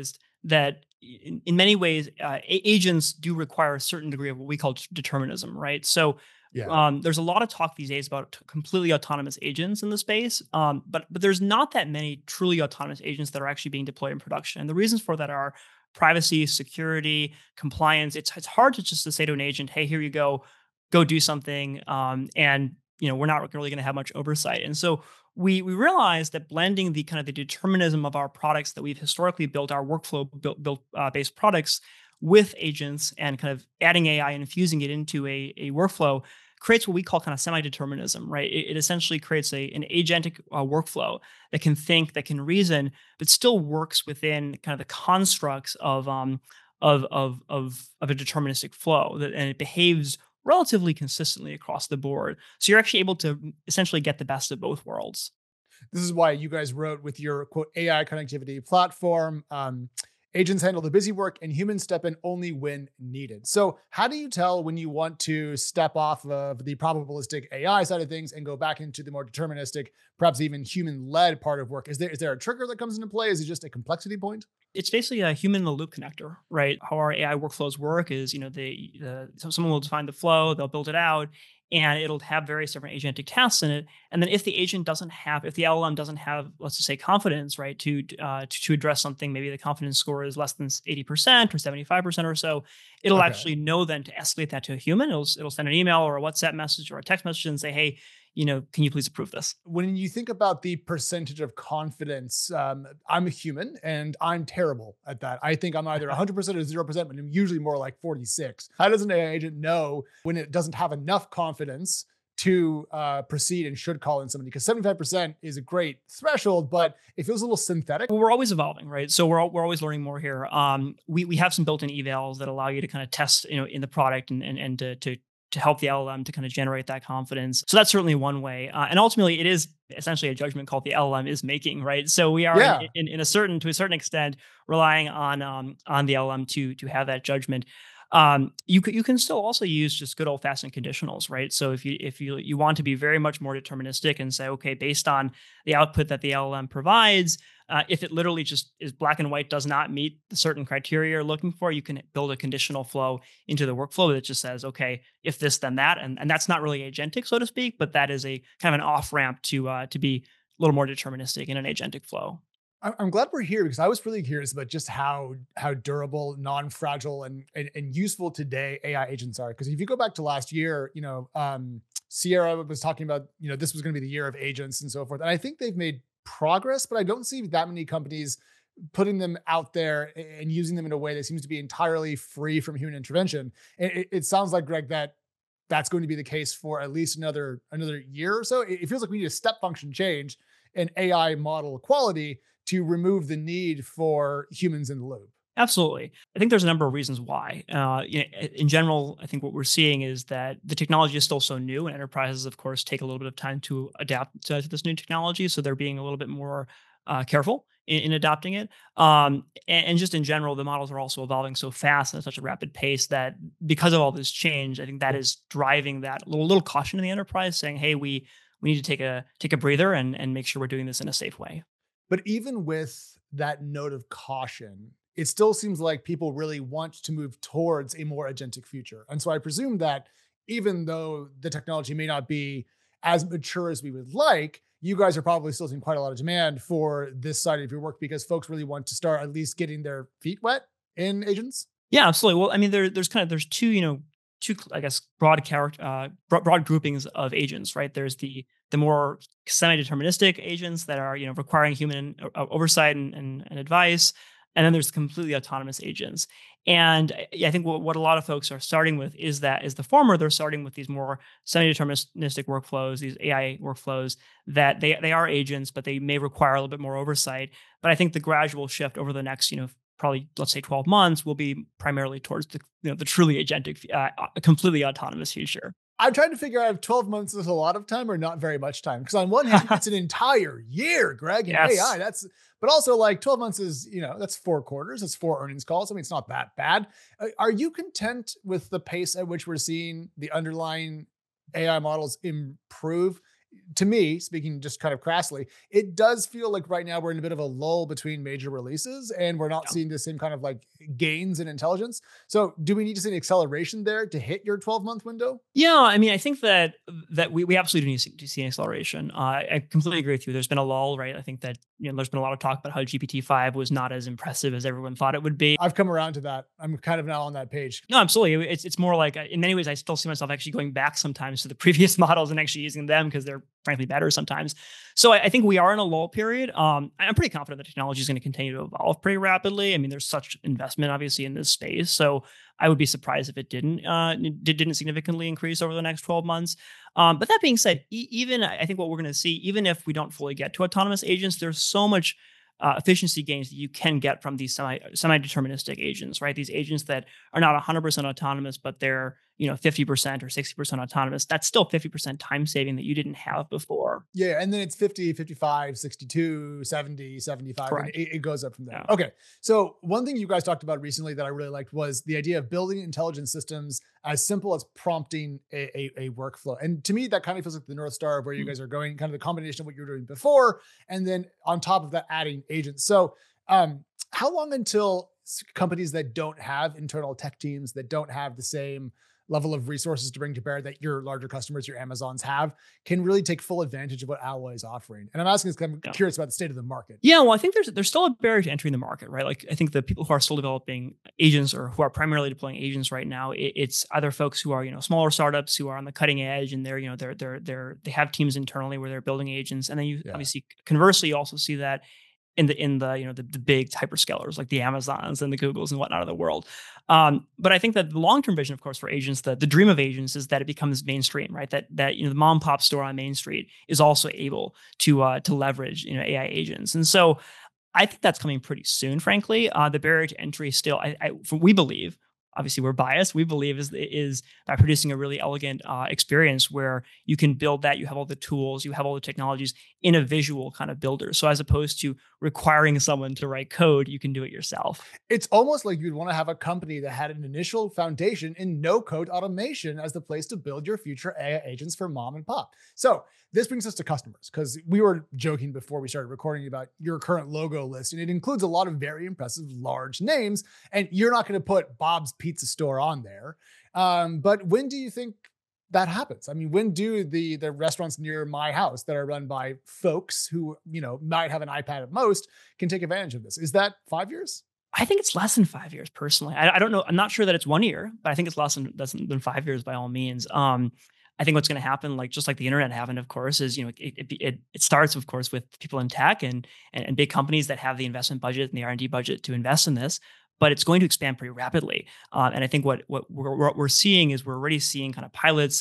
in many ways, agents do require a certain degree of what we call determinism, right? So Yeah. there's a lot of talk these days about completely autonomous agents in the space, but there's not that many truly autonomous agents that are actually being deployed in production. And the reasons for that are privacy, security, compliance. It's hard to just to say to an agent, "Hey, here you go do something," and we're not really going to have much oversight. And so we realized that blending the kind of the determinism of our products that we've historically built, our workflow built based products, with agents and kind of adding AI and infusing it into a workflow creates what we call kind of semi-determinism, right? It essentially creates an agentic workflow that can think, that can reason, but still works within kind of the constructs of a deterministic flow, and it behaves relatively consistently across the board. So you're actually able to essentially get the best of both worlds. This is why you guys wrote with your quote AI connectivity platform. Agents handle the busy work and humans step in only when needed. So how do you tell when you want to step off of the probabilistic AI side of things and go back into the more deterministic, perhaps even human-led part of work? Is there a trigger that comes into play? Is it just a complexity point? It's basically a human in the loop connector, right? How our AI workflows work is, so someone will define the flow, they'll build it out, and it'll have various different agentic tasks in it. And then if the LLM doesn't have, let's just say, confidence, right, to address something, maybe the confidence score is less than 80% or 75% or so, it'll Okay. actually know then to escalate that to a human. It'll send an email or a WhatsApp message or a text message and say, "Hey, can you please approve this?" When you think about the percentage of confidence, I'm a human and I'm terrible at that. I think I'm either 100% or 0%, but I'm usually more like 46. How does an AI agent know when it doesn't have enough confidence to proceed and should call in somebody? Because 75% is a great threshold, but it feels a little synthetic. Well, we're always evolving, right? So we're always learning more here. We have some built-in evals that allow you to kind of test, in the product and to help the LLM to kind of generate that confidence. So that's certainly one way. And ultimately, it is essentially a judgment call the LLM is making, right? So we are Yeah. to a certain extent relying on the LLM to have that judgment. You can still also use just good old fashioned conditionals, right? So if you want to be very much more deterministic and say, okay, based on the output that the LLM provides, if it literally just is black and white, does not meet the certain criteria you're looking for, you can build a conditional flow into the workflow that just says, okay, if this, then that, and that's not really agentic, so to speak, but that is a kind of an off ramp to be a little more deterministic in an agentic flow. I'm glad we're here because I was really curious about just how durable, non-fragile, and useful today AI agents are. Because if you go back to last year, Sierra was talking about, this was going to be the year of agents and so forth. And I think they've made progress, but I don't see that many companies putting them out there and using them in a way that seems to be entirely free from human intervention. It sounds like, Greg, that's going to be the case for at least another year or so. It feels like we need a step function change in AI model quality to remove the need for humans in the loop. Absolutely. I think there's a number of reasons why. In general, I think what we're seeing is that the technology is still so new, and enterprises, of course, take a little bit of time to adapt to this new technology. So they're being a little bit more careful in adopting it. And just in general, the models are also evolving so fast and at such a rapid pace that because of all this change, I think that is driving that little caution in the enterprise, saying, "Hey, we need to take a breather and make sure we're doing this in a safe way." But even with that note of caution, it still seems like people really want to move towards a more agentic future. And so I presume that even though the technology may not be as mature as we would like, you guys are probably still seeing quite a lot of demand for this side of your work because folks really want to start at least getting their feet wet in agents. Yeah, absolutely. Well, I mean, there's two, I guess, broad groupings of agents, right? There's the more semi-deterministic agents that are, requiring human oversight and advice, and then there's completely autonomous agents. And I think what a lot of folks are starting with is the former. They're starting with these more semi-deterministic workflows, these AI workflows that they are agents, but they may require a little bit more oversight. But I think the gradual shift over the next, probably, let's say 12 months will be primarily towards the truly agentic, completely autonomous future. I'm trying to figure out if 12 months is a lot of time or not very much time. Because on one hand, it's an entire year, Greg, in Yes. AI. But also like 12 months is, that's 4 quarters. It's 4 earnings calls. I mean, it's not that bad. Are you content with the pace at which we're seeing the underlying AI models improve? to me, speaking just kind of crassly, it does feel like right now we're in a bit of a lull between major releases and we're not seeing the same kind of like gains in intelligence. So do we need to see an acceleration there to hit your 12-month window? Yeah, I mean, I think that we absolutely do need to see an acceleration. I completely agree with you. There's been a lull, right? I think that there's been a lot of talk about how GPT-5 was not as impressive as everyone thought it would be. I've come around to that. I'm kind of now on that page. No, absolutely. It's more like in many ways I still see myself actually going back sometimes to the previous models and actually using them because they're frankly better sometimes. So I think we are in a lull period. I'm pretty confident that technology is going to continue to evolve pretty rapidly. I mean, there's such investment obviously in this space, so I would be surprised if it didn't significantly increase over the next 12 months. But that being said, even I think what we're going to see, even if we don't fully get to autonomous agents, there's so much efficiency gains that you can get from these semi-deterministic agents, right? These agents that are not 100% autonomous, but they're 50% or 60% autonomous. That's still 50% time saving that you didn't have before. Yeah, and then it's 50, 55, 62, 70, 75. Correct. And it goes up from there. Yeah. Okay. So one thing you guys talked about recently that I really liked was the idea of building intelligence systems as simple as prompting a workflow. And to me, that kind of feels like the North Star of where you guys are going, kind of the combination of what you were doing before, and then on top of that, adding agents. So how long until companies that don't have internal tech teams, that don't have the same level of resources to bring to bear that your larger customers, your Amazons have, can really take full advantage of what Alloy is offering? And I'm asking this because I'm curious about the state of the market. Yeah, well, I think there's still a barrier to entering the market, right? Like I think the people who are still developing agents or who are primarily deploying agents right now, it's either folks who are smaller startups who are on the cutting edge and they have teams internally where they're building agents, and then you obviously conversely you also see that in the big hyperscalers like the Amazons and the Googles and whatnot of the world. But I think that the long-term vision, of course, for agents, the dream of agents is that it becomes mainstream, right? That the mom and pop store on Main Street is also able to leverage AI agents. And so I think that's coming pretty soon, frankly. The barrier to entry still, we believe, obviously we're biased, we believe is by producing a really elegant experience where you can build that, you have all the tools, you have all the technologies in a visual kind of builder. So as opposed to requiring someone to write code, you can do it yourself. It's almost like you'd want to have a company that had an initial foundation in no-code automation as the place to build your future AI agents for mom and pop. So this brings us to customers, because we were joking before we started recording about your current logo list, and it includes a lot of very impressive large names, and you're not going to put Bob's Pizza Store on there. But when do you think that happens? I mean, when do the restaurants near my house that are run by folks who, might have an iPad at most can take advantage of this? Is that 5 years? I think it's less than 5 years personally. I don't know. I'm not sure that it's 1 year, but I think it's less than 5 years by all means. I think what's going to happen, just like the internet happened, of course, is it starts, of course, with people in tech and big companies that have the investment budget and the R&D budget to invest in this. But it's going to expand pretty rapidly, and I think what we're seeing is we're already seeing kind of pilots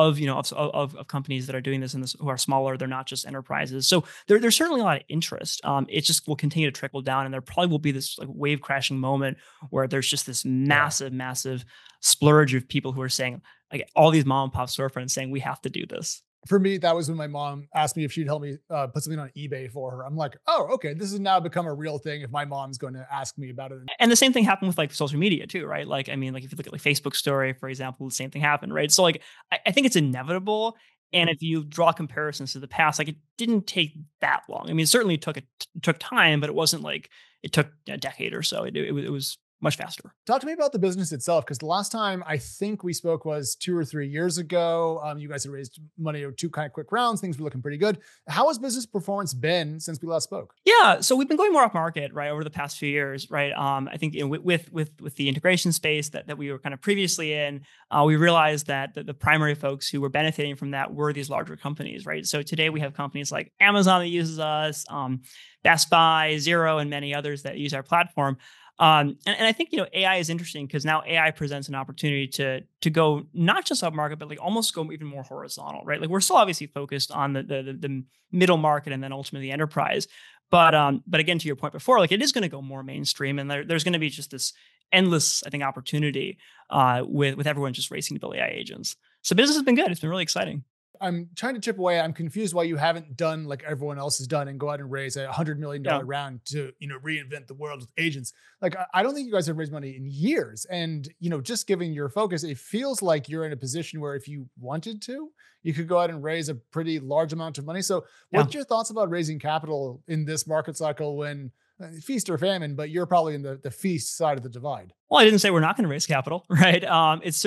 of companies that are doing this and who are smaller. They're not just enterprises, so there's certainly a lot of interest. It just will continue to trickle down, and there probably will be this wave crashing moment where there's just this massive splurge of people who are saying, all these mom and pop storefronts saying we have to do this. For me, that was when my mom asked me if she'd help me put something on eBay for her. I'm like, oh, okay, this has now become a real thing if my mom's going to ask me about it. And the same thing happened with social media too, right? If you look at Facebook story, for example, the same thing happened, right? So I think it's inevitable. And if you draw comparisons to the past, it didn't take that long. I mean, it certainly took time, but it wasn't like it took a decade or so. It was much faster. Talk to me about the business itself, because the last time I think we spoke was 2 or 3 years ago. You guys had raised money or 2 kind of quick rounds. Things were looking pretty good. How has business performance been since we last spoke? Yeah, so we've been going more off market, right, over the past few years, right? I think with the integration space that we were kind of previously in, we realized that the primary folks who were benefiting from that were these larger companies, right? So today we have companies like Amazon that uses us, Best Buy, Xero, and many others that use our platform. And I think, AI is interesting because now AI presents an opportunity to go not just up market, but almost go even more horizontal, right? We're still obviously focused on the middle market and then ultimately the enterprise. But again, to your point before, it is going to go more mainstream, and there's going to be just this endless, I think, opportunity with everyone just racing to build AI agents. So business has been good. It's been really exciting. I'm trying to chip away. I'm confused why you haven't done like everyone else has done and go out and raise $100 million Yeah. round to, reinvent the world with agents. Like, I don't think you guys have raised money in years. And, just given your focus, it feels like you're in a position where if you wanted to, you could go out and raise a pretty large amount of money. So what's your thoughts about raising capital in this market cycle when feast or famine, but you're probably in the feast side of the divide? Well, I didn't say we're not going to raise capital, right? It's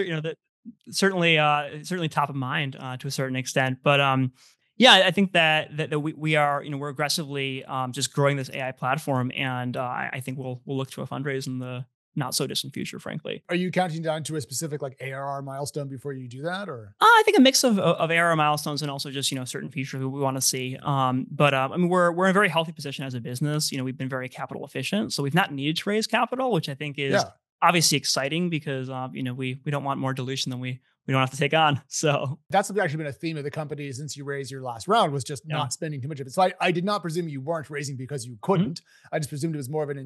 certainly top of mind to a certain extent, but yeah, I think that we are we're aggressively just growing this AI platform, and I think we'll look to a fundraise in the not so distant future, frankly. Are you counting down to a specific like ARR milestone before you do that, or? I think a mix of ARR milestones and also just certain features we want to see. But I mean, we're in a very healthy position as a business. We've been very capital efficient, so we've not needed to raise capital, which I think is obviously exciting because we don't want more dilution than we don't have to take on. So that's actually been a theme of the company since you raised your last round, was just not spending too much of it. So I did not presume you weren't raising because you couldn't. I just presumed it was more of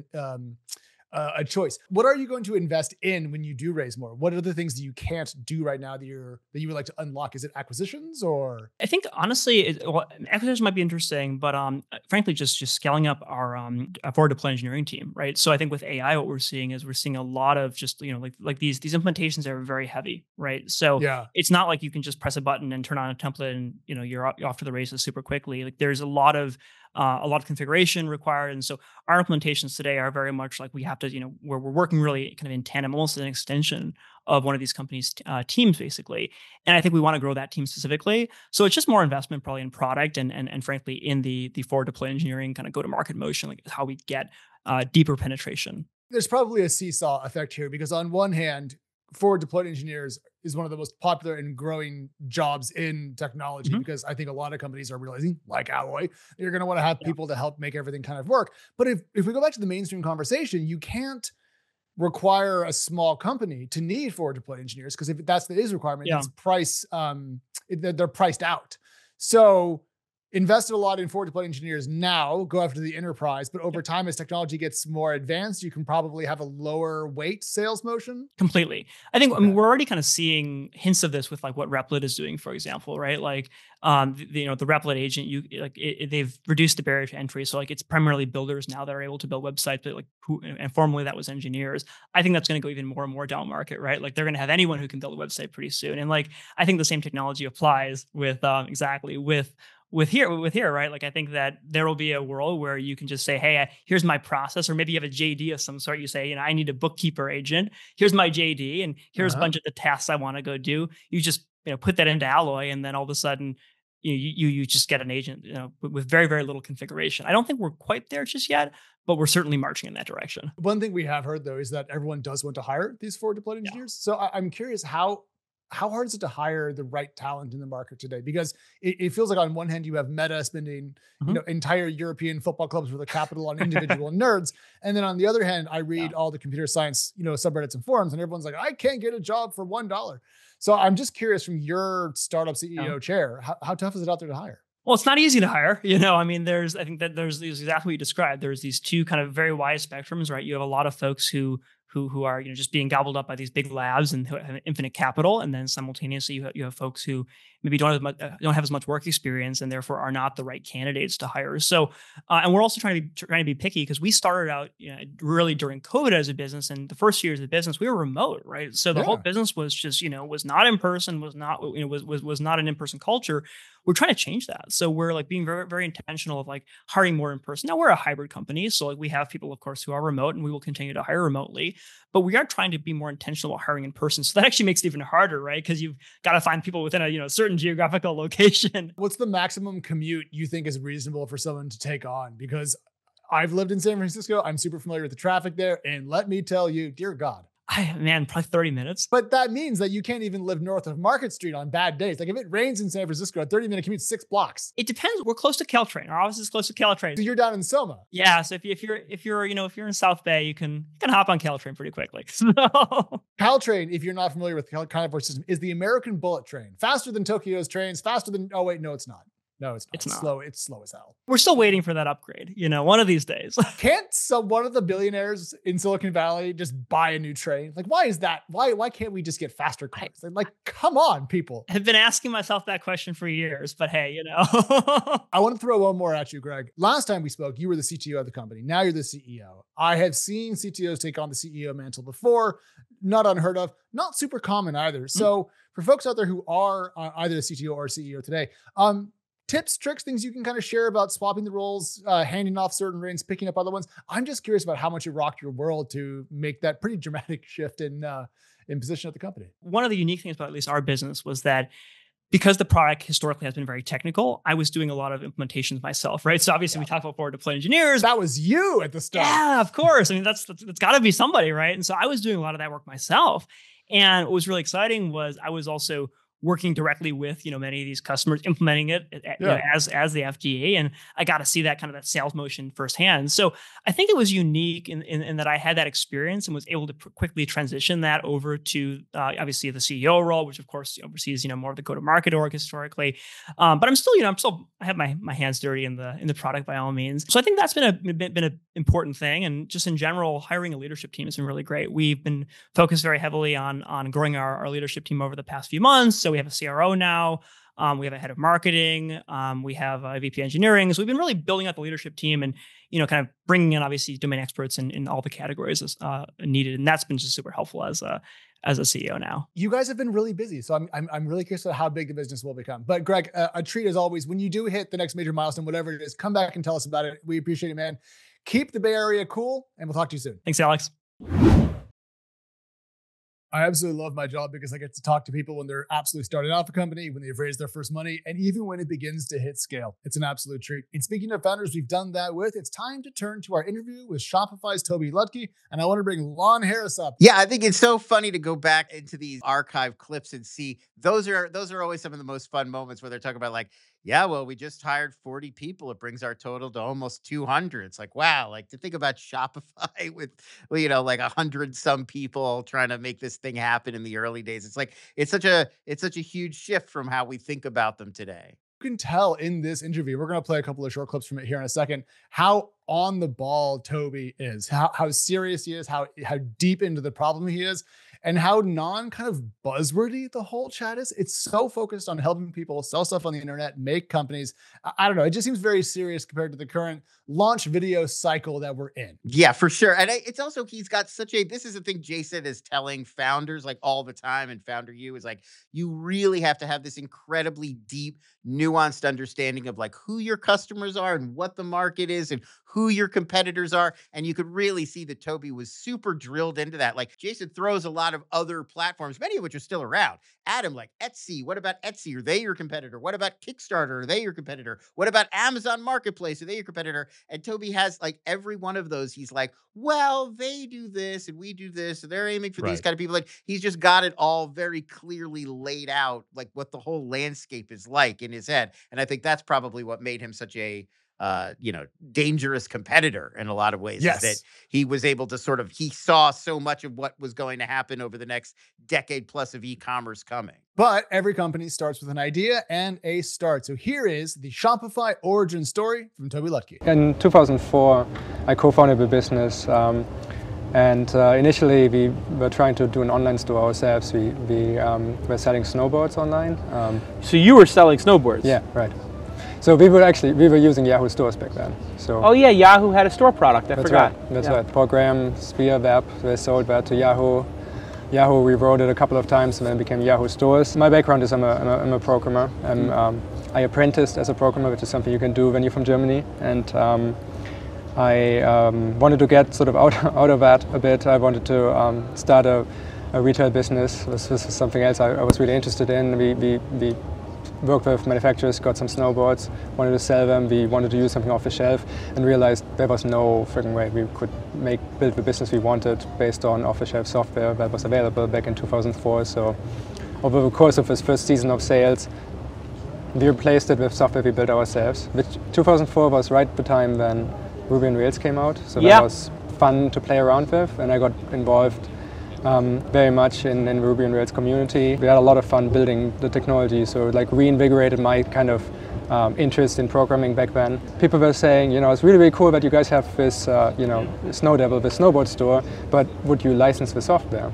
a choice. What are you going to invest in when you do raise more? What are the things that you can't do right now that you would like to unlock? Is it acquisitions, or? I think honestly, acquisitions might be interesting, but frankly, just scaling up our forward deploy engineering team, right? So I think with AI, what we're seeing is a lot of just like these implementations are very heavy, right? So it's not like you can just press a button and turn on a template and you're off to the races super quickly. Like there's a lot of configuration required. And so our implementations today are very much like we have to, where we're working really kind of in tandem, almost an extension of one of these companies' teams, basically. And I think we want to grow that team specifically. So it's just more investment probably in product and frankly, in the forward deploy engineering kind of go-to-market motion, like how we get deeper penetration. There's probably a seesaw effect here because on one hand, forward deployed engineers is one of the most popular and growing jobs in technology because I think a lot of companies are realizing, like Alloy, you're going to want to have people to help make everything kind of work. But if we go back to the mainstream conversation, you can't require a small company to need forward deployed engineers because if that's the requirement, it's price, they're priced out. So invested a lot in forward deployed engineers now, go after the enterprise, but over time, as technology gets more advanced, you can probably have a lower weight sales motion. Completely. I think I mean, we're already kind of seeing hints of this with like what Replit is doing, for example, right? Like, the Replit agent, they've reduced the barrier to entry. So like it's primarily builders now that are able to build websites, but and formerly that was engineers. I think that's going to go even more and more down market, right? Like they're going to have anyone who can build a website pretty soon. And like, I think the same technology applies with here, right? Like I think that there will be a world where you can just say, hey, here's my process, or maybe you have a JD of some sort. You say, I need a bookkeeper agent. Here's my JD, and here's a bunch of the tasks I want to go do. You just put that into Alloy, and then all of a sudden, you just get an agent with very, very little configuration. I don't think we're quite there just yet, but we're certainly marching in that direction. One thing we have heard though is that everyone does want to hire these forward deployed engineers. So I'm curious how hard is it to hire the right talent in the market today? Because it feels like on one hand, you have Meta spending, entire European football clubs with a capital on individual nerds. And then on the other hand, I read all the computer science, subreddits and forums, and everyone's like, I can't get a job for $1. So I'm just curious from your startup CEO chair, how tough is it out there to hire? Well, it's not easy to hire. I mean, I think that there's exactly what you described. There's these two kind of very wide spectrums, right? You have a lot of folks who are just being gobbled up by these big labs and who have infinite capital, and then simultaneously you have folks who maybe don't have as much work experience and therefore are not the right candidates to hire. So, and we're also trying to be picky because we started out really during COVID as a business, and the first years of the business we were remote, right? So the whole business was just was not in person, was not an in-person culture. We're trying to change that. So we're like being very, very intentional of like hiring more in person. Now we're a hybrid company. So like we have people, of course, who are remote, and we will continue to hire remotely, but we are trying to be more intentional about hiring in person. So that actually makes it even harder, right? Because you've got to find people within a certain geographical location. What's the maximum commute you think is reasonable for someone to take on? Because I've lived in San Francisco. I'm super familiar with the traffic there. And let me tell you, dear God, probably 30 minutes. But that means that you can't even live north of Market Street on bad days. Like if it rains in San Francisco, a 30-minute commute, 6 blocks. It depends. We're close to Caltrain. Our office is close to Caltrain. So you're down in Soma. Yeah. So if you're in South Bay, you can hop on Caltrain pretty quickly. So. Caltrain, if you're not familiar with the Convoy system, is the American bullet train. Faster than Tokyo's trains. Faster than. Oh wait, no, it's not. No, it's not. It's not. Slow. It's slow as hell. We're still waiting for that upgrade, one of these days. Can't one of the billionaires in Silicon Valley just buy a new train? Like, why is that? Why can't we just get faster cars? Like, come on, people. I've been asking myself that question for years, but hey, I want to throw one more at you, Greg. Last time we spoke, you were the CTO of the company. Now you're the CEO. I have seen CTOs take on the CEO mantle before. Not unheard of, not super common either. So for folks out there who are either a CTO or CEO today, tips, tricks, things you can kind of share about swapping the roles, handing off certain reins, picking up other ones. I'm just curious about how much it rocked your world to make that pretty dramatic shift in position at the company. One of the unique things about at least our business was that because the product historically has been very technical, I was doing a lot of implementations myself, right? So obviously we talk about forward deployed engineers. That was you at the start. Yeah, of course. I mean, that's got to be somebody, right? And so I was doing a lot of that work myself. And what was really exciting was I was also working directly with, many of these customers, implementing it as the FDE. And I got to see that kind of that sales motion firsthand. So I think it was unique in that I had that experience and was able to quickly transition that over to obviously the CEO role, which of course oversees, more of the go-to-market org historically. But I'm still, I have my hands dirty in the product by all means. So I think that's been an important thing. And just in general, hiring a leadership team has been really great. We've been focused very heavily on growing our leadership team over the past few months. So we have a CRO now. We have a head of marketing. We have a VP engineering. So we've been really building out the leadership team and, kind of bringing in obviously domain experts in all the categories as needed. And that's been just super helpful as a CEO now. You guys have been really busy. So I'm really curious about how big the business will become. But Greg, a treat as always. When you do hit the next major milestone, whatever it is, come back and tell us about it. We appreciate it, man. Keep the Bay Area cool, and we'll talk to you soon. Thanks, Alex. I absolutely love my job because I get to talk to people when they're absolutely starting off a company, when they've raised their first money, and even when it begins to hit scale. It's an absolute treat. And speaking of founders we've done that with, it's time to turn to our interview with Shopify's Toby Lutke, and I want to bring Lon Harris up. Yeah, I think it's so funny to go back into these archive clips and see those are always some of the most fun moments where they're talking about like, yeah, well, we just hired 40 people. It brings our total to almost 200. It's like, wow, like to think about Shopify with, like 100 some people trying to make this thing happen in the early days. It's like, it's such a huge shift from how we think about them today. You can tell in this interview, we're going to play a couple of short clips from it here in a second, how on the ball Toby is, how serious he is, how deep into the problem he is, and how kind of buzzwordy the whole chat is. It's so focused on helping people sell stuff on the internet, make companies. I don't know. It just seems very serious compared to the current launch video cycle that we're in. Yeah, for sure. And it's also, he's got this is the thing Jason is telling founders like all the time, and Founder U is like, you really have to have this incredibly deep, nuanced understanding of like who your customers are and what the market is and who your competitors are. And you could really see that Toby was super drilled into that. Like Jason throws a lot of other platforms, many of which are still around. Adam, like Etsy. What about Etsy? Are they your competitor? What about Kickstarter? Are they your competitor? What about Amazon Marketplace? Are they your competitor? And Toby has like every one of those. He's like, well, they do this and we do this. And they're aiming for these kind of people. Like he's just got it all very clearly laid out, like what the whole landscape is like in his head. And I think that's probably what made him such a dangerous competitor in a lot of ways. Yes. Is that he was able to he saw so much of what was going to happen over the next decade plus of e-commerce coming. But every company starts with an idea and a start. So here is the Shopify origin story from Toby Lutke. In 2004, I co-founded the business. And initially, we were trying to do an online store ourselves. We were selling snowboards online. So you were selling snowboards? Yeah, right. So we were using Yahoo stores back then. So oh yeah, Yahoo had a store product. I forgot. Right. That's right. Program, Sphere Web, they sold that to Yahoo. Yahoo rewrote it a couple of times and then became Yahoo stores. My background is I'm a programmer. I apprenticed as a programmer, which is something you can do when you're from Germany. And I wanted to get sort of out of that a bit. I wanted to start a retail business. This was something else I was really interested in. We worked with manufacturers, got some snowboards, wanted to sell them. We wanted to use something off the shelf and realized there was no freaking way we could build the business we wanted based on off-the-shelf software that was available back in 2004. So over the course of this first season of sales, we replaced it with software we built ourselves, which 2004 was right the time when Ruby on Rails came out. So that was fun to play around with, and I got involved very much in Ruby on Rails community. We had a lot of fun building the technology, so it like reinvigorated my kind of interest in programming back then. People were saying, you know, it's really, really cool that you guys have this, you know, Snowdevil, the snowboard store, but would you license the software?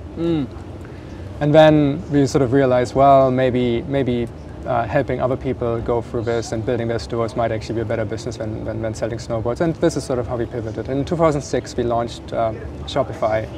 And then we sort of realized, well, maybe helping other people go through this and building their stores might actually be a better business than selling snowboards. And this is sort of how we pivoted. In 2006, we launched Shopify.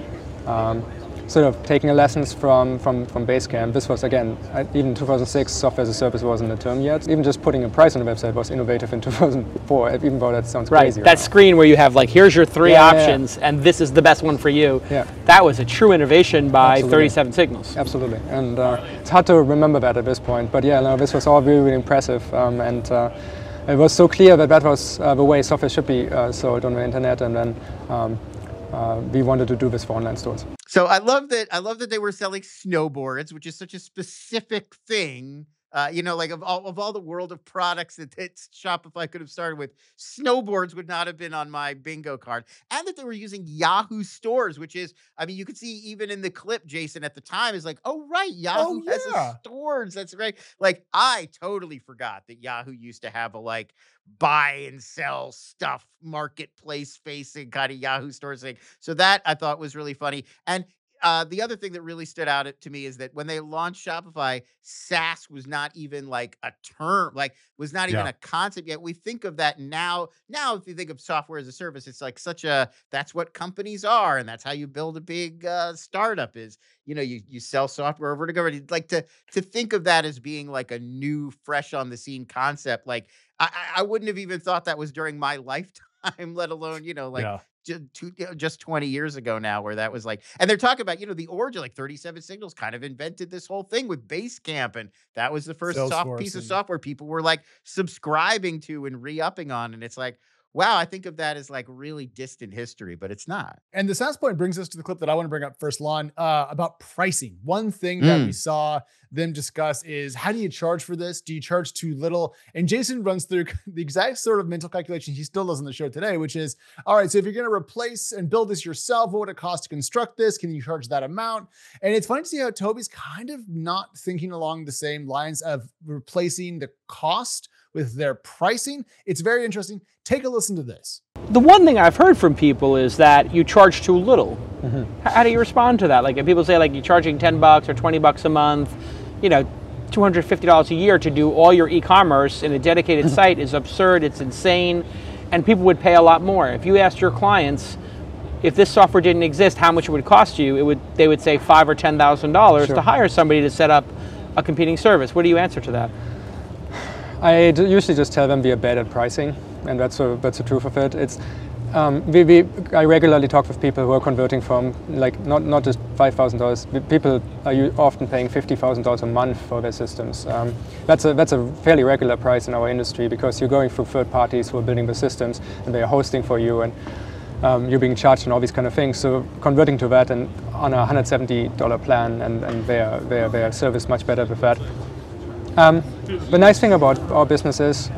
Sort of taking lessons from Basecamp. This was, again, even in 2006, software as a service wasn't a term yet. Even just putting a price on the website was innovative in 2004, even though that sounds crazy. Right, that screen where you have like, here's your three options, and this is the best one for you. Yeah. That was a true innovation by Absolutely. 37 Signals. Absolutely, and it's hard to remember that at this point, but yeah, no, this was all really, really impressive, and it was so clear that was the way software should be sold on the internet, and then we wanted to do this for online stores. So I love that they were selling snowboards, which is such a specific thing. You know, like of all the world of products that Shopify could have started with, snowboards would not have been on my bingo card. And that they were using Yahoo stores, which is, I mean, you could see even in the clip, Jason, at the time is like, oh, right, Yahoo has a stores. That's right. Like, I totally forgot that Yahoo used to have a like buy and sell stuff marketplace facing kind of Yahoo stores thing. So that I thought was really funny. And the other thing that really stood out to me is that when they launched Shopify, SaaS was not even like a term, like was not even a concept yet. We think of that now. Now, if you think of software as a service, it's like that's what companies are. And that's how you build a big startup is, you know, you sell software over to government. Like to think of that as being like a new, fresh on the scene concept. Like I wouldn't have even thought that was during my lifetime, let alone, you know, like just 20 years ago now, where that was like, and they're talking about, you know, the origin, like 37 Signals kind of invented this whole thing with Basecamp, and that was the first piece of software people were like subscribing to and re-upping on, and it's like, wow, I think of that as like really distant history, but it's not. And the SaaS point brings us to the clip that I want to bring up first, Lon, about pricing. One thing that we saw them discuss is, how do you charge for this? Do you charge too little? And Jason runs through the exact sort of mental calculation he still does on the show today, which is, all right, so if you're going to replace and build this yourself, what would it cost to construct this? Can you charge that amount? And it's funny to see how Toby's kind of not thinking along the same lines of replacing the cost with their pricing. It's very interesting. Take a listen to this. The one thing I've heard from people is that you charge too little. How do you respond to that? Like if people say like you're charging $10 or $20 a month, you know, $250 a year to do all your e-commerce in a dedicated site is absurd, it's insane, and people would pay a lot more. If you asked your clients, if this software didn't exist, how much it would cost you, they would say $5,000 or $10,000 to hire somebody to set up a competing service. What do you answer to that? I usually just tell them we are bad at pricing, and that's the truth of it. It's I regularly talk with people who are converting from like not just $5,000. People are often paying $50,000 a month for their systems. That's a fairly regular price in our industry, because you're going through third parties who are building the systems and they are hosting for you, and you're being charged and all these kind of things. So converting to that and on a $170 plan, and their service much better with that. The nice thing about our business is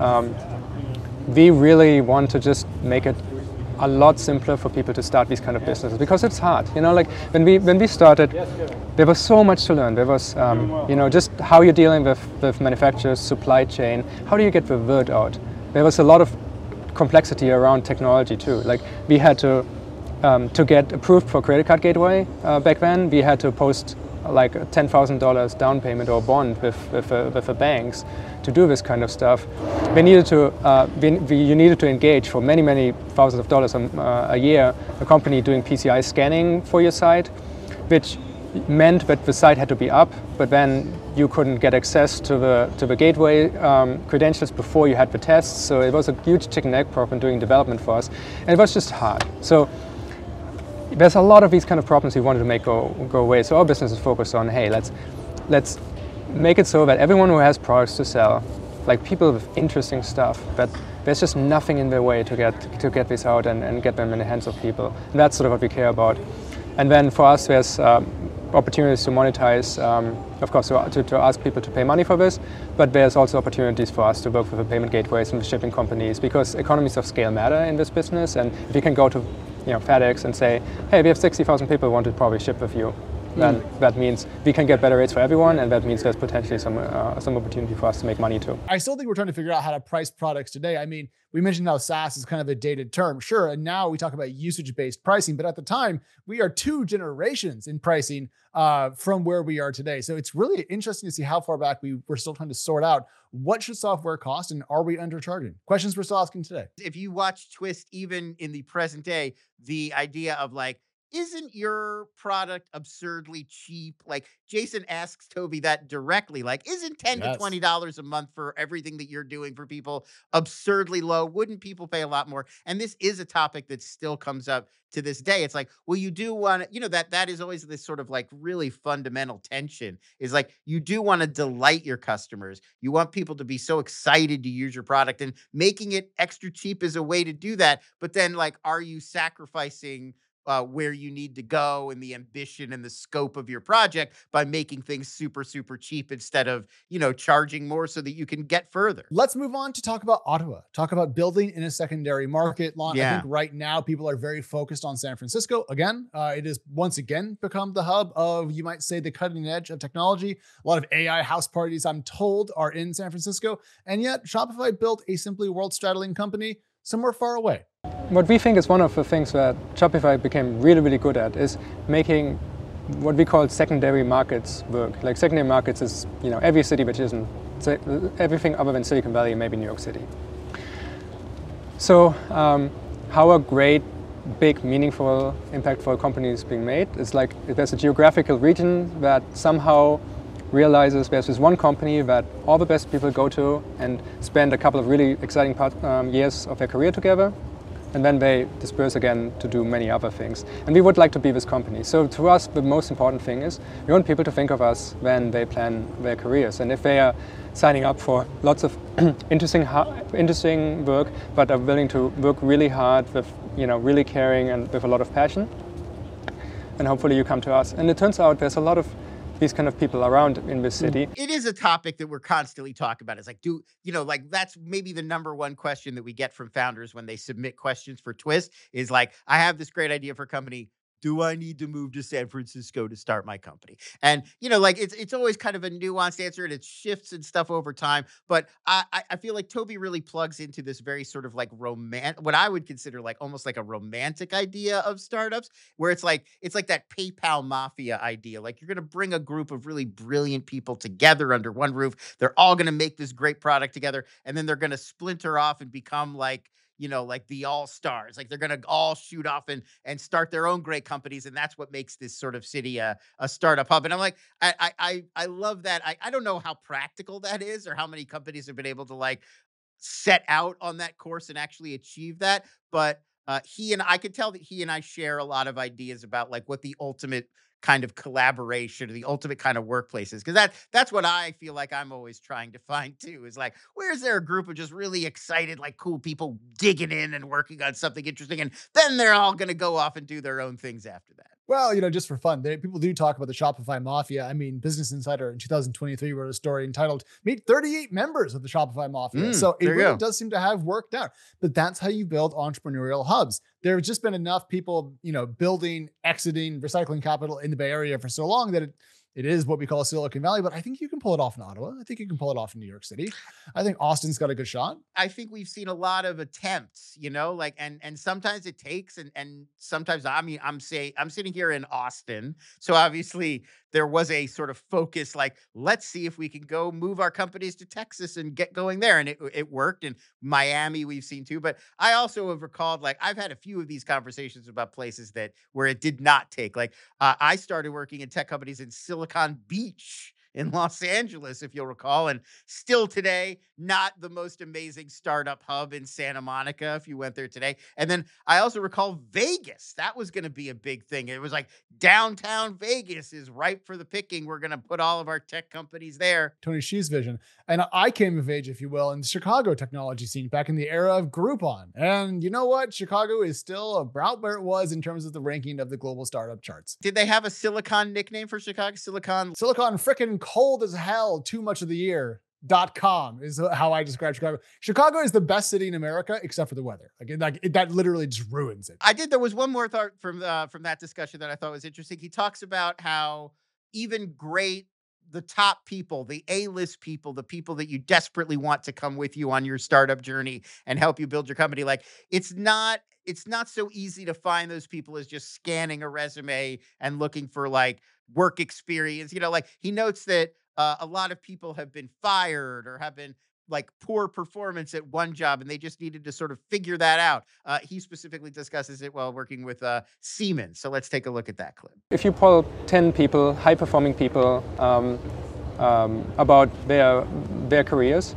we really want to just make it a lot simpler for people to start these kind of businesses, because it's hard. You know, like when we started, there was so much to learn. There was, you know, just how you're dealing with manufacturers, supply chain, how do you get the word out? There was a lot of complexity around technology too. Like we had to get approved for credit card gateway back then, we had to post like $10,000 down payment or bond with the banks to do this kind of stuff. We needed to, you needed to engage for many thousands of dollars a year a company doing PCI scanning for your site, which meant that the site had to be up, but then you couldn't get access to the gateway credentials before you had the tests. So it was a huge chicken egg problem doing development for us, and it was just hard. So there's a lot of these kind of problems we wanted to make go away. So our business is focused on, hey, let's make it so that everyone who has products to sell, like people with interesting stuff, that there's just nothing in their way to get this out and get them in the hands of people. And that's sort of what we care about. And then for us, there's opportunities to monetize, of course, to ask people to pay money for this, but there's also opportunities for us to work with the payment gateways and the shipping companies, because economies of scale matter in this business. And if you can go to FedEx and say, hey, we have 60,000 people who want to probably ship with you, then that means we can get better rates for everyone, and that means there's potentially some opportunity for us to make money too. I still think we're trying to figure out how to price products today. I mean, we mentioned how SaaS is kind of a dated term. Sure, and now we talk about usage-based pricing, but at the time, we are 2 generations in pricing from where we are today. So it's really interesting to see how far back we're still trying to sort out what should software cost and are we undercharging? Questions we're still asking today. If you watch Twist, even in the present day, the idea of like, isn't your product absurdly cheap? Like Jason asks Toby that directly, like, isn't $10 to $20 a month for everything that you're doing for people absurdly low? Wouldn't people pay a lot more? And this is a topic that still comes up to this day. It's like, well, you do want to, that is always this sort of like really fundamental tension is like, you do want to delight your customers. You want people to be so excited to use your product, and making it extra cheap is a way to do that. But then like, are you sacrificing where you need to go and the ambition and the scope of your project by making things super, super cheap instead of, charging more so that you can get further? Let's move on to talk about Ottawa, talk about building in a secondary market. I think right now people are very focused on San Francisco. Again, it has once again become the hub of, you might say, the cutting edge of technology. A lot of AI house parties, I'm told, are in San Francisco. And yet Shopify built a simply world-straddling company somewhere far away. What we think is one of the things that Shopify became really, really good at is making what we call secondary markets work. Like secondary markets is, every city which isn't, everything other than Silicon Valley, maybe New York City. So how a great, big, meaningful, impactful company is being made is like there's a geographical region that somehow realizes there's this one company that all the best people go to and spend a couple of really exciting years of their career together, and then they disperse again to do many other things. And we would like to be this company. So to us, the most important thing is we want people to think of us when they plan their careers. And if they are signing up for lots of interesting work, but are willing to work really hard with, really caring and with a lot of passion, then hopefully you come to us. And it turns out there's a lot of these kind of people around in this city. It is a topic that we're constantly talking about. It's like, that's maybe the number one question that we get from founders when they submit questions for Twist is like, I have this great idea for a company. Do I need to move to San Francisco to start my company? And, it's always kind of a nuanced answer, and it shifts and stuff over time. But I feel like Toby really plugs into this very sort of like what I would consider like almost like a romantic idea of startups, where it's like that PayPal mafia idea. Like you're going to bring a group of really brilliant people together under one roof. They're all going to make this great product together, and then they're going to splinter off and become like the all-stars. Like they're going to all shoot off and start their own great companies. And that's what makes this sort of city a startup hub. And I'm like, I love that. I don't know how practical that is or how many companies have been able to like set out on that course and actually achieve that. But I could tell that he and I share a lot of ideas about like what the ultimate kind of collaboration or the ultimate kind of workplace is. Because that's what I feel like I'm always trying to find too, is like, where's there a group of just really excited, like cool people digging in and working on something interesting, and then they're all going to go off and do their own things after that. Well, just for fun, people do talk about the Shopify Mafia. I mean, Business Insider in 2023 wrote a story entitled "Meet 38 Members of the Shopify Mafia." So it really does seem to have worked out. But that's how you build entrepreneurial hubs. There have just been enough people, building, exiting, recycling capital in the Bay Area for so long that it is what we call Silicon Valley, but I think you can pull it off in Ottawa. I think you can pull it off in New York City. I think Austin's got a good shot. I think we've seen a lot of attempts, and sometimes it takes, and sometimes, I'm sitting here in Austin. So obviously there was a sort of focus, like, let's see if we can go move our companies to Texas and get going there. And it worked. And Miami we've seen too. But I also have recalled, like, I've had a few of these conversations about places where it did not take. Like, I started working in tech companies in Silicon Beach in Los Angeles, if you'll recall, and still today, not the most amazing startup hub in Santa Monica, if you went there today. And then I also recall Vegas. That was going to be a big thing. It was like downtown Vegas is ripe for the picking. We're going to put all of our tech companies there. Tony Hsi's vision. And I came of age, if you will, in the Chicago technology scene back in the era of Groupon. And you know what? Chicago is still about where it was in terms of the ranking of the global startup charts. Did they have a Silicon nickname for Chicago? Silicon frickin' cold as hell too much of the year. .com is how I describe Chicago. Chicago is the best city in America except for the weather. That literally just ruins it. There was one more thought from that discussion that I thought was interesting. He talks about how even the top people, the A-list people, the people that you desperately want to come with you on your startup journey and help you build your company, like it's not so easy to find those people as just scanning a resume and looking for like work experience. Like he notes that a lot of people have been fired or have been like poor performance at one job and they just needed to sort of figure that out. He specifically discusses it while working with Siemens. So let's take a look at that clip. If you poll 10 people, high-performing people, about their careers,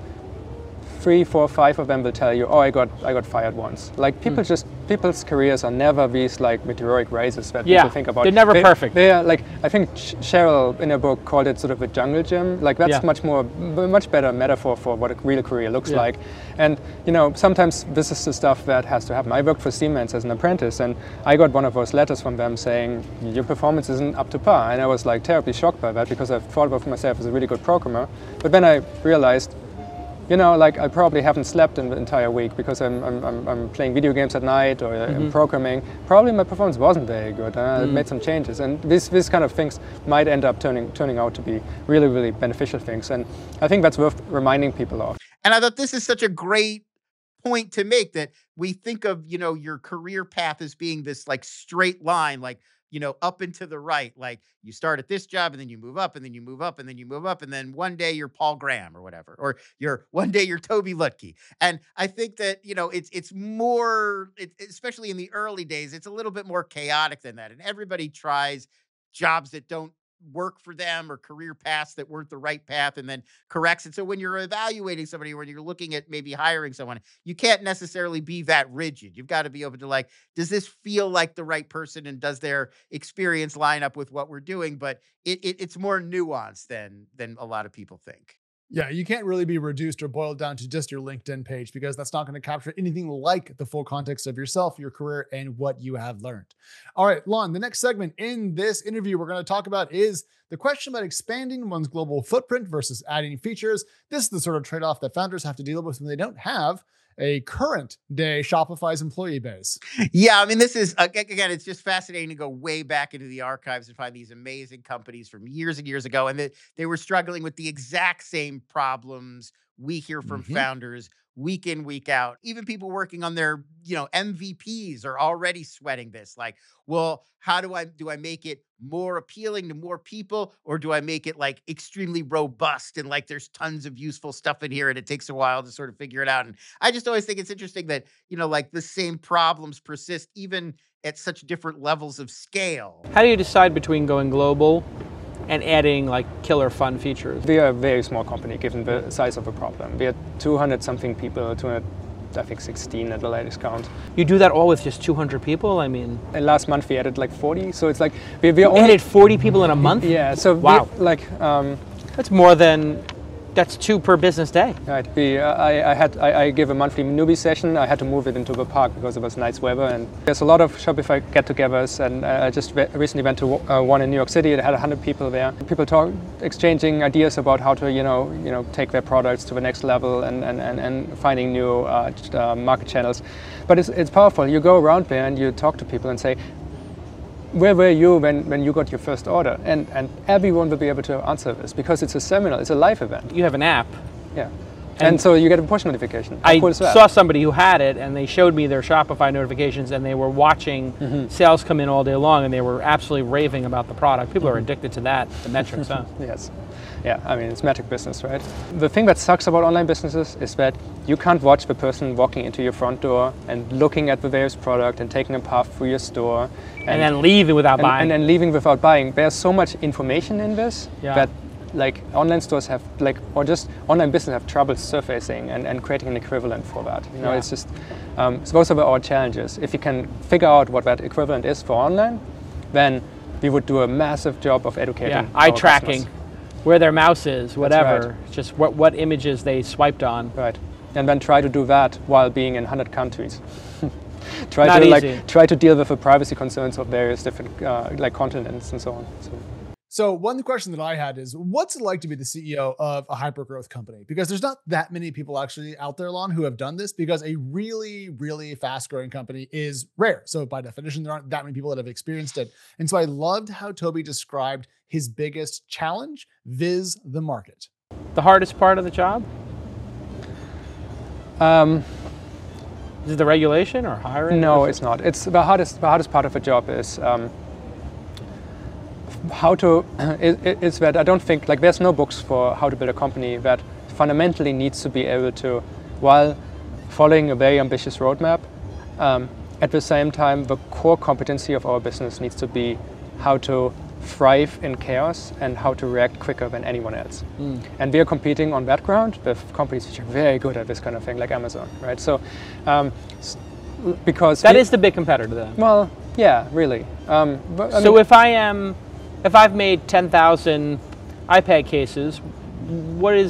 3, 4, 5 of them will tell you, oh, I got fired once. Like people's careers are never these like meteoric raises that people think about. They're never perfect. They are like, I think Cheryl in her book called it sort of a jungle gym. Like that's much better metaphor for what a real career looks like. And sometimes this is the stuff that has to happen. I worked for Siemens as an apprentice and I got one of those letters from them saying your performance isn't up to par. And I was like terribly shocked by that because I thought of myself as a really good programmer. But then I realized, like I probably haven't slept in the entire week because I'm playing video games at night or I'm programming. Probably my performance wasn't very good. I made some changes, and these kind of things might end up turning out to be really, really beneficial things. And I think that's worth reminding people of. And I thought this is such a great point to make, that we think of your career path as being this like straight line, like up and to the right. Like you start at this job and then you move up and then you move up and then you move up. And then one day you're Paul Graham or whatever, or one day you're Toby Lutke. And I think that, it's more, especially in the early days, it's a little bit more chaotic than that. And everybody tries jobs that don't work for them or career paths that weren't the right path and then corrects it. So when you're evaluating somebody, when you're looking at maybe hiring someone, you can't necessarily be that rigid. You've got to be open to like, does this feel like the right person and does their experience line up with what we're doing? But it's more nuanced than a lot of people think. Yeah, you can't really be reduced or boiled down to just your LinkedIn page because that's not going to capture anything like the full context of yourself, your career, and what you have learned. All right, Lon, the next segment in this interview we're going to talk about is the question about expanding one's global footprint versus adding features. This is the sort of trade-off that founders have to deal with when they don't have a current day Shopify's employee base. Yeah, I mean, this is, again, it's just fascinating to go way back into the archives and find these amazing companies from years and years ago. And they were struggling with the exact same problems we hear from founders week in, week out. Even people working on their, MVPs are already sweating this. Like, well, how do I make it more appealing to more people, or do I make it like extremely robust and like there's tons of useful stuff in here and it takes a while to sort of figure it out? And I just always think it's interesting that, like the same problems persist even at such different levels of scale. How do you decide between going global and adding like killer fun features? We are a very small company given the size of the problem. We are 200 something people, 216 at the latest count. You do that all with just 200 people? I mean, and last month we added like 40, so it's like we added 40 people in a month? Yeah, so wow. That's more than, that's 2 per business day. Right. I give a monthly newbie session. I had to move it into the park because it was nice weather, and there's a lot of Shopify get-togethers. And I just recently went to one in New York City. It had 100 people there. People exchanging ideas about how to take their products to the next level and finding new market channels. But it's powerful. You go around there and you talk to people and say, where were you when you got your first order? And everyone will be able to answer this because it's a seminar, it's a live event. You have an app. Yeah. And so you get a push notification. I saw somebody who had it and they showed me their Shopify notifications and they were watching sales come in all day long and they were absolutely raving about the product. People are addicted to that, the metrics, huh? Yes. Yeah, I mean, it's metric business, right? The thing that sucks about online businesses is that you can't watch the person walking into your front door and looking at the various product and taking a path through your store. And then leaving without buying. And then leaving without buying. There's so much information in this that like online stores have or just online business have trouble surfacing and creating an equivalent for that. It's just, those are our challenges. If you can figure out what that equivalent is for online, then we would do a massive job of educating eye tracking. Customers. Where their mouse is, whatever, right. Just what images they swiped on. Right, and then try to do that while being in 100 countries. try to deal with the privacy concerns of various different continents and so on. So one question that I had is, what's it like to be the CEO of a hyper-growth company? Because there's not that many people actually out there, Lon, who have done this, because a really, really fast-growing company is rare. So by definition, there aren't that many people that have experienced it. And so I loved how Toby described his biggest challenge, viz. The market. The hardest part of the job? Is it the regulation or hiring? No, it's not. It's the hardest part of the job is how to. It's that I don't think like there's no books for how to build a company that fundamentally needs to be able to, while following a very ambitious roadmap, at the same time the core competency of our business needs to be how to thrive in chaos and how to react quicker than anyone else. And we are competing on that ground with companies which are very good at this kind of thing, like Amazon, right? So, because that is the big competitor then. Well, yeah, really. But, so if I've made 10,000 iPad cases, why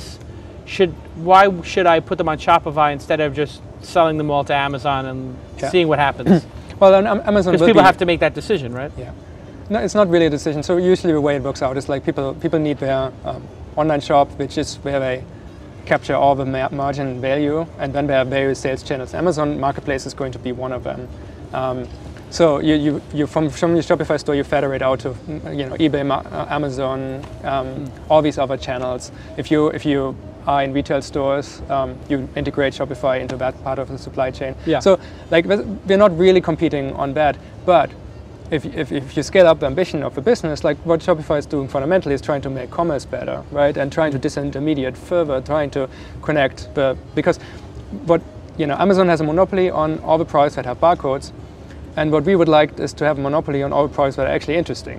should I put them on Shopify instead of just selling them all to Amazon and seeing what happens? Well, on Amazon, because people have to make that decision, right? Yeah. No, it's not really a decision. So usually the way it works out is like people need their online shop, which is where they capture all the margin value, and then there are various sales channels. Amazon Marketplace is going to be one of them. So you from your Shopify store, you federate out to eBay, Amazon, all these other channels. If you are in retail stores, you integrate Shopify into that part of the supply chain. Yeah. So like we're not really competing on that, but if you scale up the ambition of the business, like what Shopify is doing fundamentally is trying to make commerce better, right? And trying to disintermediate further, trying to connect because Amazon has a monopoly on all the products that have barcodes. And what we would like is to have a monopoly on all the products that are actually interesting.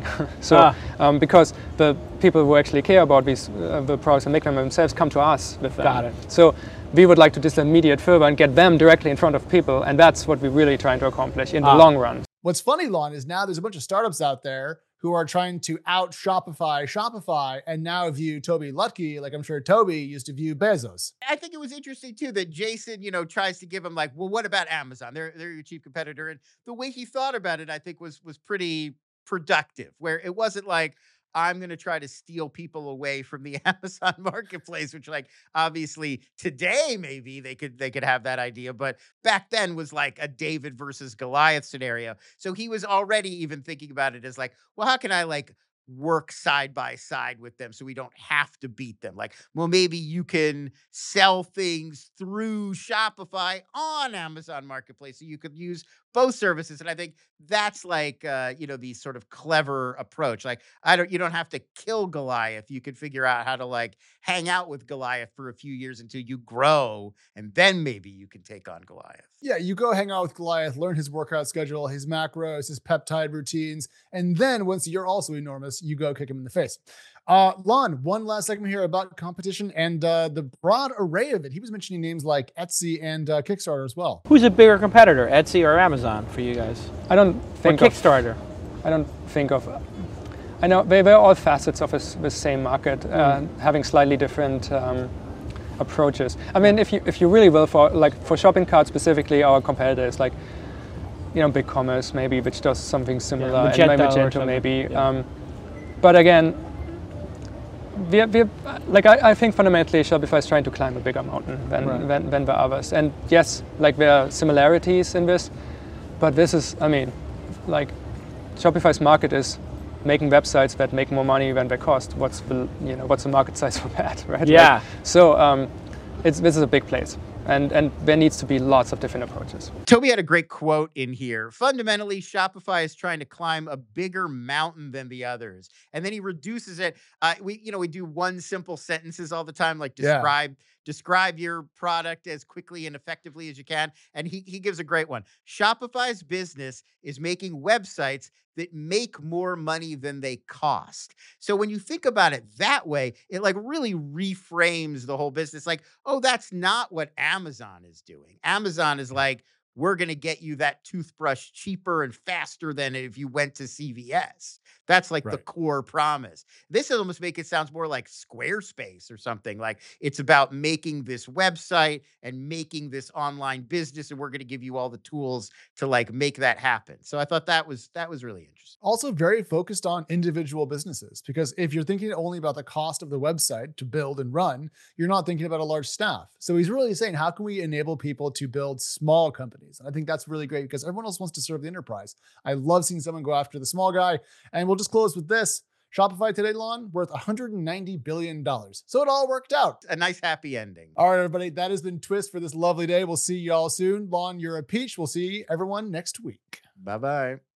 Because the people who actually care about these the products and make them themselves come to us with them. Got it. So we would like to disintermediate further and get them directly in front of people, and that's what we're really trying to accomplish in the long run. What's funny, Lon, is now there's a bunch of startups out there who are trying to out Shopify, and now view Toby Lutke like I'm sure Toby used to view Bezos. I think it was interesting too that Jason, tries to give him like, well, what about Amazon? They're your chief competitor, and the way he thought about it, I think was pretty productive. Where it wasn't like, I'm going to try to steal people away from the Amazon marketplace, which like obviously today maybe they could have that idea, but back then was like a David versus Goliath scenario. So he was already even thinking about it as like, well, how can I like work side by side with them so we don't have to beat them? Like, well, maybe you can sell things through Shopify on Amazon Marketplace, so you could use both services. And I think that's like the sort of clever approach. Like, you don't have to kill Goliath. You could figure out how to like hang out with Goliath for a few years until you grow, and then maybe you can take on Goliath. Yeah, you go hang out with Goliath, learn his workout schedule, his macros, his peptide routines, and then once you're also enormous, you go kick him in the face. Lon, one last segment here about competition and the broad array of it. He was mentioning names like Etsy and Kickstarter as well. Who's a bigger competitor, Etsy or Amazon for you guys? I don't think or Kickstarter. I don't think of. I know they're all facets of the same market, having slightly different approaches. I mean, if you really will for shopping carts specifically, our competitor is like, BigCommerce maybe, which does something similar, Magento, and Magento maybe. Yeah. But again, I think fundamentally Shopify is trying to climb a bigger mountain than the others. And yes, like there are similarities in this, but this is, Shopify's market is making websites that make more money than they cost. What's the market size for that, right? Yeah. This is a big place. And there needs to be lots of different approaches. Toby had a great quote in here. Fundamentally, Shopify is trying to climb a bigger mountain than the others. And then he reduces it. We do one simple sentences all the time, like describe your product as quickly and effectively as you can. And he gives a great one. Shopify's business is making websites that make more money than they cost. So when you think about it that way, it like really reframes the whole business. Like, oh, that's not what Amazon is doing. Amazon is like we're going to get you that toothbrush cheaper and faster than if you went to CVS. That's like the core promise. This will almost make it sound more like Squarespace or something. Like it's about making this website and making this online business, and we're going to give you all the tools to like make that happen. So I thought that was really interesting. Also very focused on individual businesses, because if you're thinking only about the cost of the website to build and run, you're not thinking about a large staff. So he's really saying, how can we enable people to build small companies? And I think that's really great because everyone else wants to serve the enterprise. I love seeing someone go after the small guy. And we'll just close with this. Shopify today, Lon, worth $190 billion. So it all worked out. A nice happy ending. All right, everybody. That has been Twist for this lovely day. We'll see y'all soon. Lon, you're a peach. We'll see everyone next week. Bye-bye.